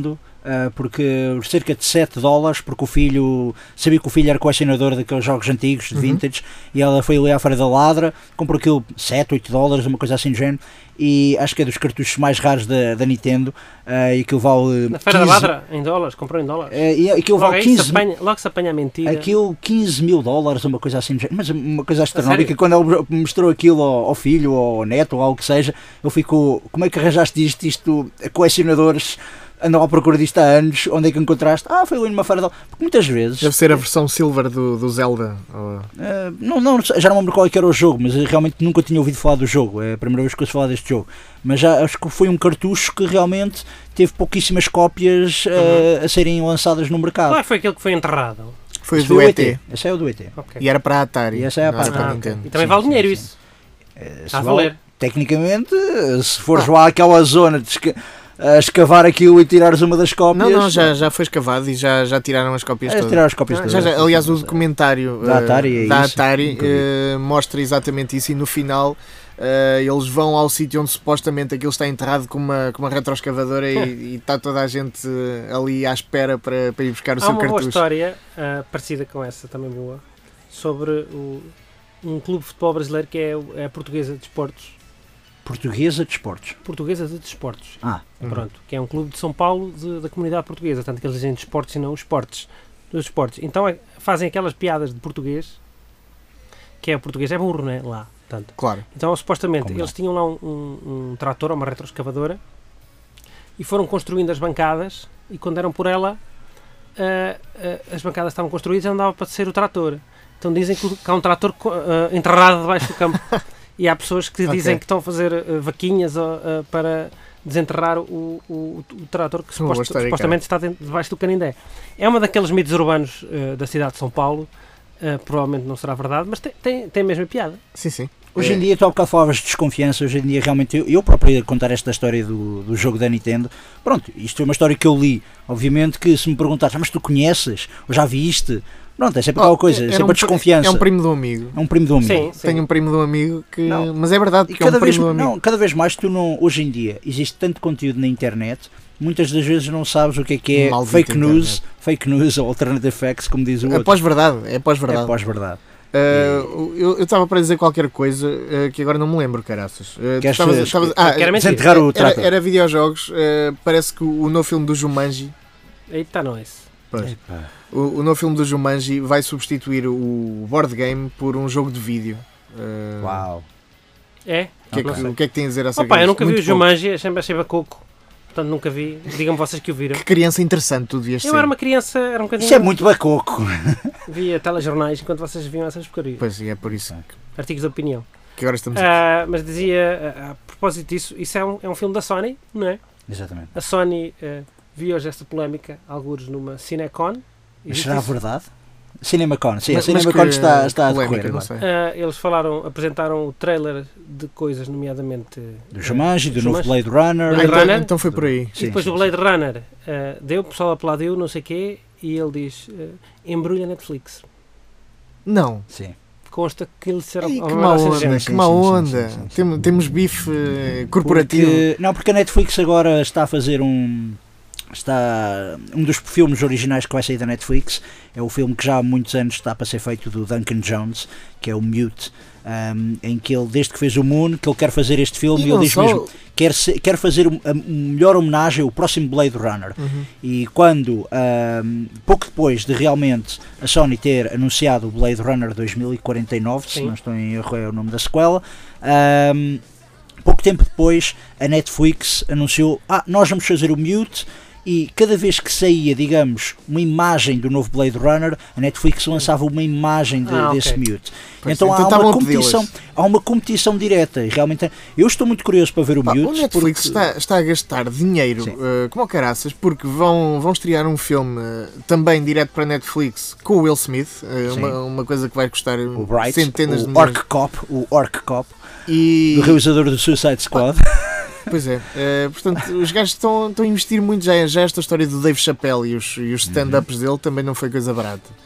porque cerca de $7, porque o filho sabia que o filho era colecionador daqueles jogos antigos de vintage, e ela foi ali à Feira da Ladra, comprou aquilo $7, $8, uma coisa assim do género, e acho que é dos cartuchos mais raros da Nintendo, e aquilo vale na Feira da Ladra, em dólares, comprou em dólares. E aquilo Logo vale aí 15 logo se apanha a mentira. aquilo $15 mil, uma coisa assim do género, mas uma coisa astronómica. Quando ele mostrou aquilo ao filho ou ao neto ou algo que seja, ele ficou: como é que arranjaste isto colecionadores andam à procura disto há anos, onde é que encontraste? Foi ali numa feira de... Porque muitas vezes... Deve ser a versão Silver do Zelda. Não, já não me lembro qual é que era o jogo, mas eu realmente nunca tinha ouvido falar do jogo, é a primeira vez que eu ouço falar deste jogo. Mas já acho que foi um cartucho que realmente teve pouquíssimas cópias a serem lançadas no mercado. Qual foi aquele que foi enterrado? Foi o do ET. Esse é o do ET. Okay. E era para a Atari. E essa é a parte para a Nintendo. Nintendo. E também vale dinheiro isso. Está a valer. Tecnicamente, se fores lá àquela zona a escavar aquilo e tirares uma das cópias... Não, já foi escavado e já tiraram as cópias todas. Tiraram as cópias todas. Aliás, o documentário da Atari, mostra exatamente isso, e no final eles vão ao sítio onde supostamente aquilo está enterrado com uma retroescavadora e está toda a gente ali à espera para ir buscar o seu cartucho. Há uma boa história parecida com essa, também boa, sobre um clube de futebol brasileiro que é a Portuguesa de Desportos. Portuguesa de Desportos. Portuguesa de Desportos. Uhum. Que é um clube de São Paulo da comunidade portuguesa, tanto que eles dizem desportos e não esportes. Dos esportes. Então fazem aquelas piadas de português, que é o português é burro, né? Lá. Tanto. Claro. Então, supostamente, eles tinham lá um trator, uma retroescavadora, e foram construindo as bancadas, e quando eram por ela, as bancadas estavam construídas e não dava para descer o trator. Então dizem que há um trator enterrado debaixo do campo. E há pessoas que dizem que estão a fazer vaquinhas para desenterrar o trator que supostamente está debaixo do Canindé. É uma daqueles mitos urbanos da cidade de São Paulo. Provavelmente não será verdade, mas tem a mesma piada. Sim. Hoje em dia, tu há bocado falavas de desconfiança. Hoje em dia, realmente, eu próprio ia contar esta história do jogo da Nintendo. Pronto, isto é uma história que eu li. Obviamente que se me perguntares, mas tu conheces? Ou já viste? Pronto, é sempre aquela coisa, é sempre a desconfiança. É um primo do amigo. Sim. Tenho um primo do amigo que... Mas é verdade que é um primo do amigo. Cada vez mais hoje em dia, existe tanto conteúdo na internet, muitas das vezes não sabes o que é fake news ou alternative facts, como diz o outro. É pós-verdade. Eu estava para dizer qualquer coisa que agora não me lembro, caraças. Desenterrar o trator. Era videojogos. Parece que o novo filme do Jumanji... Eita, não é isso. O novo filme do Jumanji vai substituir o board game por um jogo de vídeo. Uau! O que é que tem a dizer acerca disso? Eu nunca vi o Jumanji, sempre achei bacoco. Portanto, nunca vi. Digam-me vocês que o viram. Que criança interessante tu devias ser. Eu era uma criança, era um bocadinho... Isso é muito bacoco. Via telejornais enquanto vocês viam essas porcarias. Pois, é por isso. Artigos de opinião. Que agora estamos aqui. Mas dizia, a propósito disso, isso é um filme da Sony, não é? Exatamente. A Sony viu hoje esta polémica, algures numa Cinecon. Mas será verdade? CinemaCon, sim, a CinemaCon está a decorrer agora. Eles apresentaram o trailer de coisas, nomeadamente do Jumanji, do novo Blade Runner. Então foi por aí. E depois do Blade Runner o pessoal aplaudiu, não sei o quê, e ele diz: embrulha Netflix. Não. Sim. Consta que ele será que má onda. Temos bife corporativo. Porque a Netflix agora está a fazer um dos filmes originais que vai sair da Netflix. É o filme que já há muitos anos está para ser feito, do Duncan Jones, que é o Mute, em que ele, desde que fez o Moon, que ele quer fazer este filme, e ele diz mesmo quer fazer a melhor homenagem ao próximo Blade Runner. E quando pouco depois de realmente a Sony ter anunciado o Blade Runner 2049, se não estou em erro é o nome da sequela, pouco tempo depois a Netflix anunciou: nós vamos fazer o Mute. E cada vez que saía, digamos, uma imagem do novo Blade Runner, a Netflix lançava uma imagem desse Mute. Então há uma competição direta. E realmente, eu estou muito curioso para ver o Mute. O Netflix está a gastar dinheiro como caraças, porque vão estrear um filme também direto para a Netflix com o Will Smith, uma coisa que vai custar centenas de milhões. O Orc Cop, do realizador do Suicide Squad. Pois é, portanto, os gajos estão a investir muito já esta história do Dave Chappelle e os stand-ups dele também não foi coisa barata.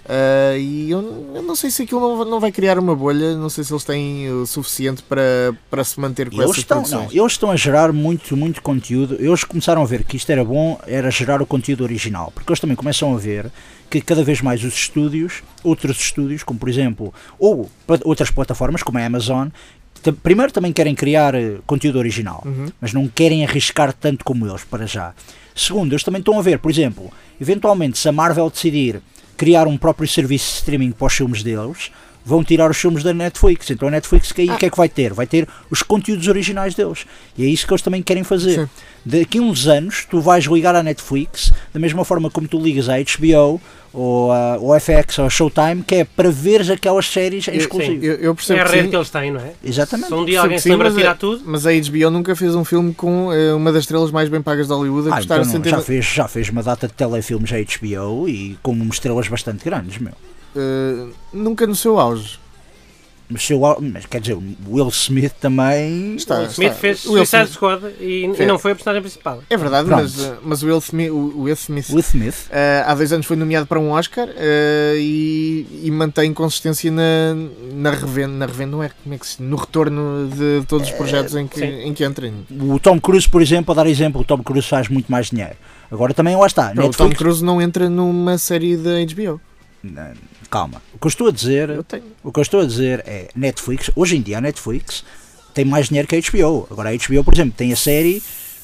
E eu não sei se aquilo não vai criar uma bolha, não sei se eles têm o suficiente para se manter com essas produções. Eles estão a gerar muito conteúdo. Eles começaram a ver que isto era bom, era gerar o conteúdo original, porque eles também começam a ver que cada vez mais os estúdios, outros estúdios, como por exemplo, ou outras plataformas como a Amazon, primeiro também querem criar conteúdo original, mas não querem arriscar tanto como eles para já. Segundo, eles também estão a ver, por exemplo, eventualmente se a Marvel decidir criar um próprio serviço de streaming para os filmes deles, vão tirar os filmes da Netflix. Então a Netflix o que é que vai ter? Vai ter os conteúdos originais deles. E é isso que eles também querem fazer. Sim. Daqui a uns anos tu vais ligar à Netflix da mesma forma como tu ligas à HBO ou ao FX ou ao Showtime, que é para veres aquelas séries em exclusivo. Eu percebo é a rede que eles têm, não é? Exatamente. Se um dia alguém se lembra de tirar tudo. Mas a HBO nunca fez um filme com uma das estrelas mais bem pagas de Hollywood a custar então já fez uma data de telefilmes à HBO e com estrelas bastante grandes, meu. Nunca no seu auge. Mas quer dizer, o Will Smith também. Will Smith fez Suicide Squad e não foi a personagem principal. É verdade, mas o Will Smith há 2 anos foi nomeado para um Oscar e mantém consistência na revenda, não é? Como é que se diz? No retorno de todos os projetos em que entra. O Tom Cruise, por exemplo, a dar exemplo, o Tom Cruise faz muito mais dinheiro. Agora também lá está. Não, Netflix... O Tom Cruise não entra numa série da HBO. Calma, o que eu estou a dizer é Netflix, hoje em dia a Netflix tem mais dinheiro que a HBO. Agora a HBO, por exemplo, tem a série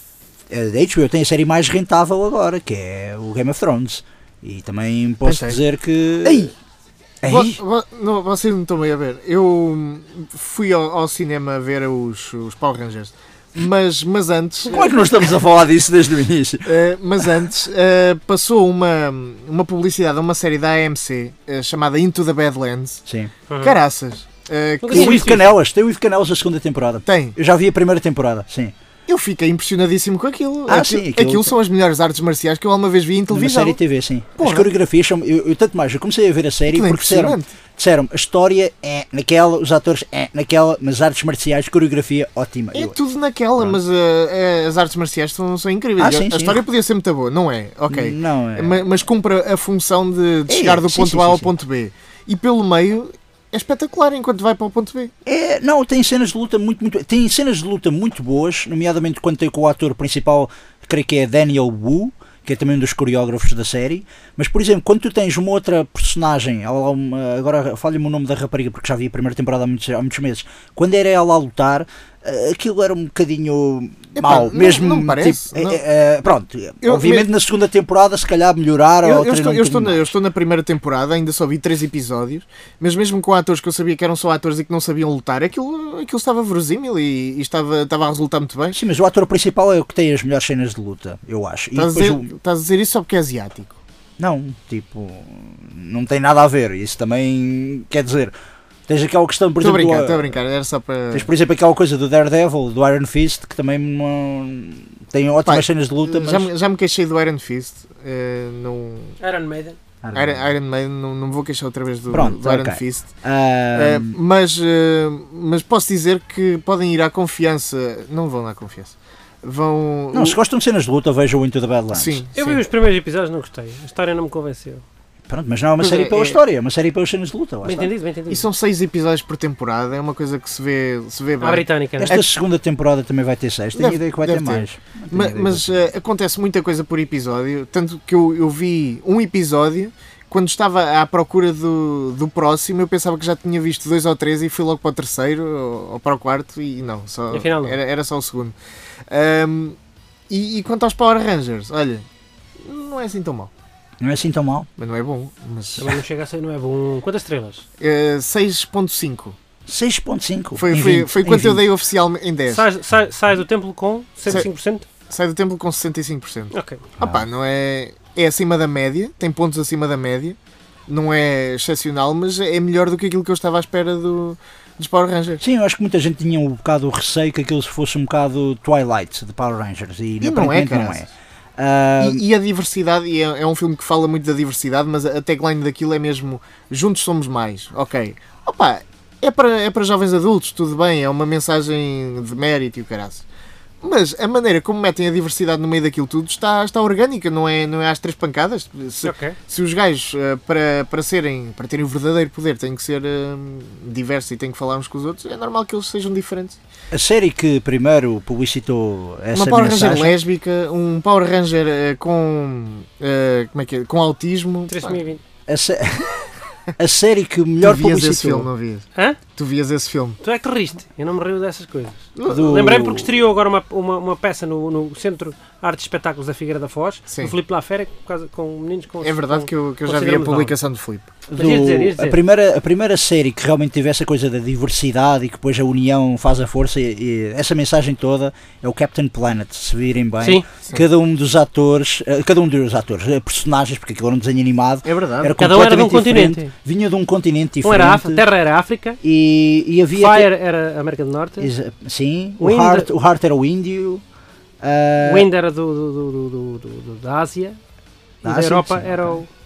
mais rentável agora, que é o Game of Thrones. E também posso dizer que... Não, vocês não estão bem a ver. Eu fui ao cinema ver os Power Rangers. Mas antes... Como é que nós estamos a falar disso desde o início? Mas antes passou uma publicidade a uma série da AMC chamada Into the Badlands. Sim. Caraças. Tem o Ivo Canelas a segunda temporada. Tem. Eu já vi a primeira temporada, sim. Eu fiquei impressionadíssimo com aquilo. Sim, aquilo são as melhores artes marciais que eu alguma vez vi em televisão. Na série TV, sim. Porra. As coreografias são... Eu tanto mais, eu comecei a ver a série porque disseram a história é naquela, os atores é naquela, mas artes marciais, coreografia ótima. Tudo naquela, mas as artes marciais são incríveis. A história podia ser muito boa, não é? Ok. Não é. Mas cumpre a função de chegar do ponto A ao ponto B. E pelo meio... É espetacular enquanto vai para o ponto B. Tem cenas de luta tem cenas de luta muito boas, nomeadamente quando tem com o ator principal, creio que é Daniel Wu, que é também um dos coreógrafos da série. Mas, por exemplo, quando tu tens uma outra personagem, agora falha-me o nome da rapariga porque já vi a primeira temporada há muitos meses, quando era ela a lutar, aquilo era um bocadinho mau, mesmo. Não parece. Tipo, pronto, obviamente na segunda temporada se calhar melhorar. Eu estou na primeira temporada, ainda só vi 3 episódios, mas mesmo com atores que eu sabia que eram só atores e que não sabiam lutar, aquilo estava verosímil e estava a resultar muito bem. Sim, mas o ator principal é o que tem as melhores cenas de luta, eu acho. Estás a dizer isso só porque é asiático? Não, tipo, não tem nada a ver. Isso também quer dizer... Tens aquela questão, por exemplo... Estou a brincar, era só para... Tens, por exemplo, aquela coisa do Daredevil, do Iron Fist, que também tem ótimas cenas de luta, mas... Já me queixei do Iron Fist. Iron Maiden. Iron Maiden, não me vou queixar outra vez do Iron Fist. Mas posso dizer que podem ir à confiança... Não vão à confiança. Se gostam de cenas de luta, vejam o Into the Badlands. Sim. Eu vi os primeiros episódios, não gostei. A história não me convenceu. Pronto, mas não é uma série pela história, é uma série pelas cenas de luta. Bem entendido. E são 6 episódios por temporada, é uma coisa que se vê bem. A britânica, Esta segunda temporada também vai ter 6, tenho a ideia que vai ter mais. Mas acontece muita coisa por episódio, tanto que eu vi um episódio, quando estava à procura do próximo, eu pensava que já tinha visto 2 ou 3 e fui logo para o terceiro ou para o quarto e não, era só o segundo. E quanto aos Power Rangers, olha, não é assim tão mau. Não é assim tão mal. Mas não é bom. Também não chega a ser, não é bom. Quantas estrelas? 6.5. 6.5? Foi quanto eu dei oficialmente em 10. Sai do templo com 65%? Sai do templo com 65%. Ok. Não é... É acima da média. Tem pontos acima da média. Não é excepcional, mas é melhor do que aquilo que eu estava à espera dos Power Rangers. Sim, eu acho que muita gente tinha um bocado o receio que aquilo fosse um bocado Twilight de Power Rangers. E não é. E a diversidade, e é um filme que fala muito da diversidade, mas a tagline daquilo é mesmo juntos somos mais, ok. É para jovens adultos, tudo bem, é uma mensagem de mérito e o caraças. Mas a maneira como metem a diversidade no meio daquilo tudo está orgânica, não é às três pancadas. Se os gajos, para terem o verdadeiro poder, têm que ser diversos e têm que falar uns com os outros, é normal que eles sejam diferentes. A série que primeiro publicitou essa uma Power mensagem... Ranger lésbica, um Power Ranger com autismo. 3.020. A série que melhor tu vias publicitou... esse filme, não vias? Hã? Tu vias esse filme? Tu é que te riste. Eu não me rio dessas coisas. Do... Lembrei-me porque estreou agora uma peça no Centro de Artes e Espetáculos da Figueira da Foz, no Filipe Lafera, com meninos com... É verdade que eu já vi a publicação do Filipe. Ias dizer. A primeira série que realmente teve essa coisa da diversidade e que depois a união faz a força, e essa mensagem toda é o Captain Planet, se virem bem. Sim. Cada um dos atores, personagens, porque aquilo era um desenho animado, é verdade. era cada um era de um diferente, continente. Vinha de um continente diferente. Terra era África, e havia Fire era América do Norte, sim, Wind... o Heart era o índio, Wind era da Ásia, e da Europa sim, era o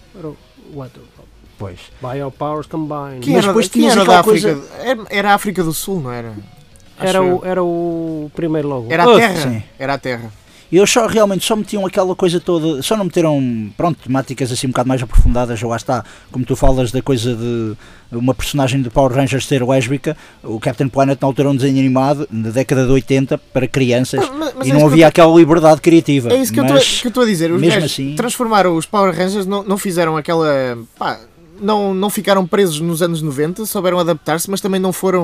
pois. Biopowers Combined. Mas depois tinha da África, era a África do Sul, não era? Era o primeiro logo. Era a Terra. Sim. Era a Terra. E eles realmente só metiam aquela coisa toda, só não meteram, temáticas assim um bocado mais aprofundadas, ou lá está, como tu falas da coisa de uma personagem de Power Rangers ser lésbica, o Captain Planet na altura era um desenho animado, na década de 80, para crianças, mas e não havia aquela liberdade criativa. É isso que eu estou a dizer, os mesmo assim, transformaram os Power Rangers, não fizeram aquela... Não ficaram presos nos anos 90, souberam adaptar-se, mas também não foram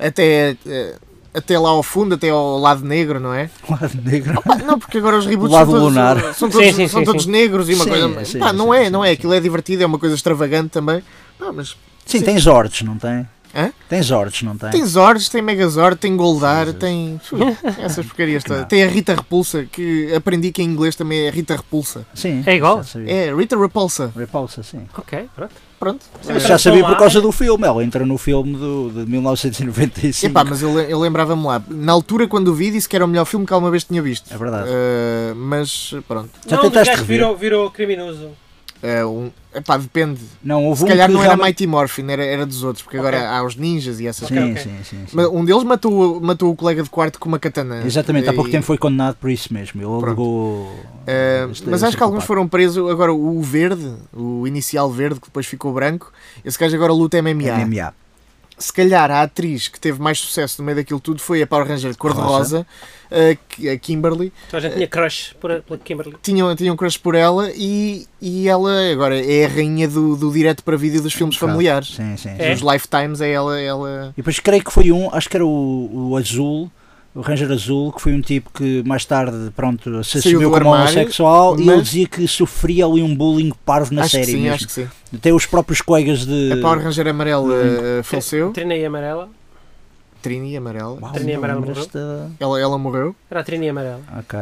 até lá ao fundo, até ao lado negro, não é? Lado negro? Não, porque agora os reboots lado lunar. são todos negros e uma coisa... não é, aquilo é divertido, é uma coisa extravagante também. Mas, sim, tem Zords, não tem? Hã? Tem Zords, não tem? Tem Zords, tem Megazord, tem Goldar, tem... essas porcarias todas. Tem a Rita Repulsa, que aprendi que em inglês também é Rita Repulsa. Sim. É igual? É Rita Repulsa. Repulsa, sim. Ok, pronto. Já sabia por causa do filme, ela entra no filme de 1995. Epá, mas eu lembrava-me lá, na altura quando o vi disse que era o melhor filme que alguma vez tinha visto. É verdade. Mas pronto. Já tentaste rever? Virou criminoso. Epá, depende. Não, se calhar não era Mighty Morphin, era dos outros, porque agora há os ninjas e essas coisas. Sim. Mas um deles matou o colega de quarto com uma katana. Exatamente, há pouco tempo foi condenado por isso mesmo. Ele alegou. Mas acho que alguns foram presos. Agora o verde, o inicial verde, que depois ficou branco, esse gajo agora luta MMA. Se calhar a atriz que teve mais sucesso no meio daquilo tudo foi a Power Ranger de cor-de-rosa, a Kimberly. Então a gente tinha crush pela Kimberly. Tinham crush por ela e ela agora é a rainha do direto para vídeo dos filmes familiares. Sim. Dos Lifetimes é ela. E depois creio que foi acho que era o Azul. O Ranger Azul, que foi um tipo que mais tarde, se assumiu como homossexual, e ele dizia que sofria ali um bullying parvo na série mesmo. Acho que sim. Até os próprios colegas de... A Power Ranger amarela faleceu. Trini amarela. Trini amarela. Trini amarela morreu. Ela morreu. Era a Trini amarela. Ok.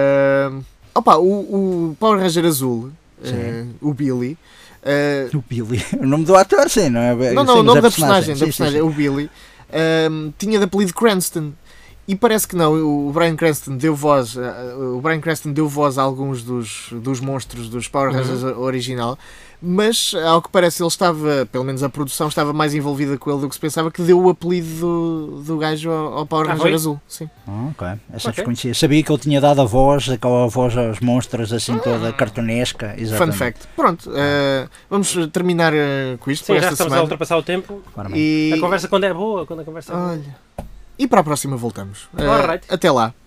O Power Ranger Azul, o Billy... o Billy, o nome do ator, sim, não é? Não, o nome da personagem, o Billy, tinha de apelido Cranston. E parece que não, o Bryan Cranston deu voz a alguns dos monstros dos Power Rangers original, mas ao que parece ele estava, pelo menos a produção estava mais envolvida com ele do que se pensava, que deu o apelido do gajo ao Power Ranger Azul. Sim. Ok, essa desconhecia. Sabia que ele tinha dado aquela voz aos monstros assim toda cartunesca. Exatamente. Fun fact. Pronto, vamos terminar com isto. Sim, por já esta estamos semana. a ultrapassar o tempo. E... A conversa quando é boa, quando a conversa é boa. E para a próxima voltamos. Alright. Até lá.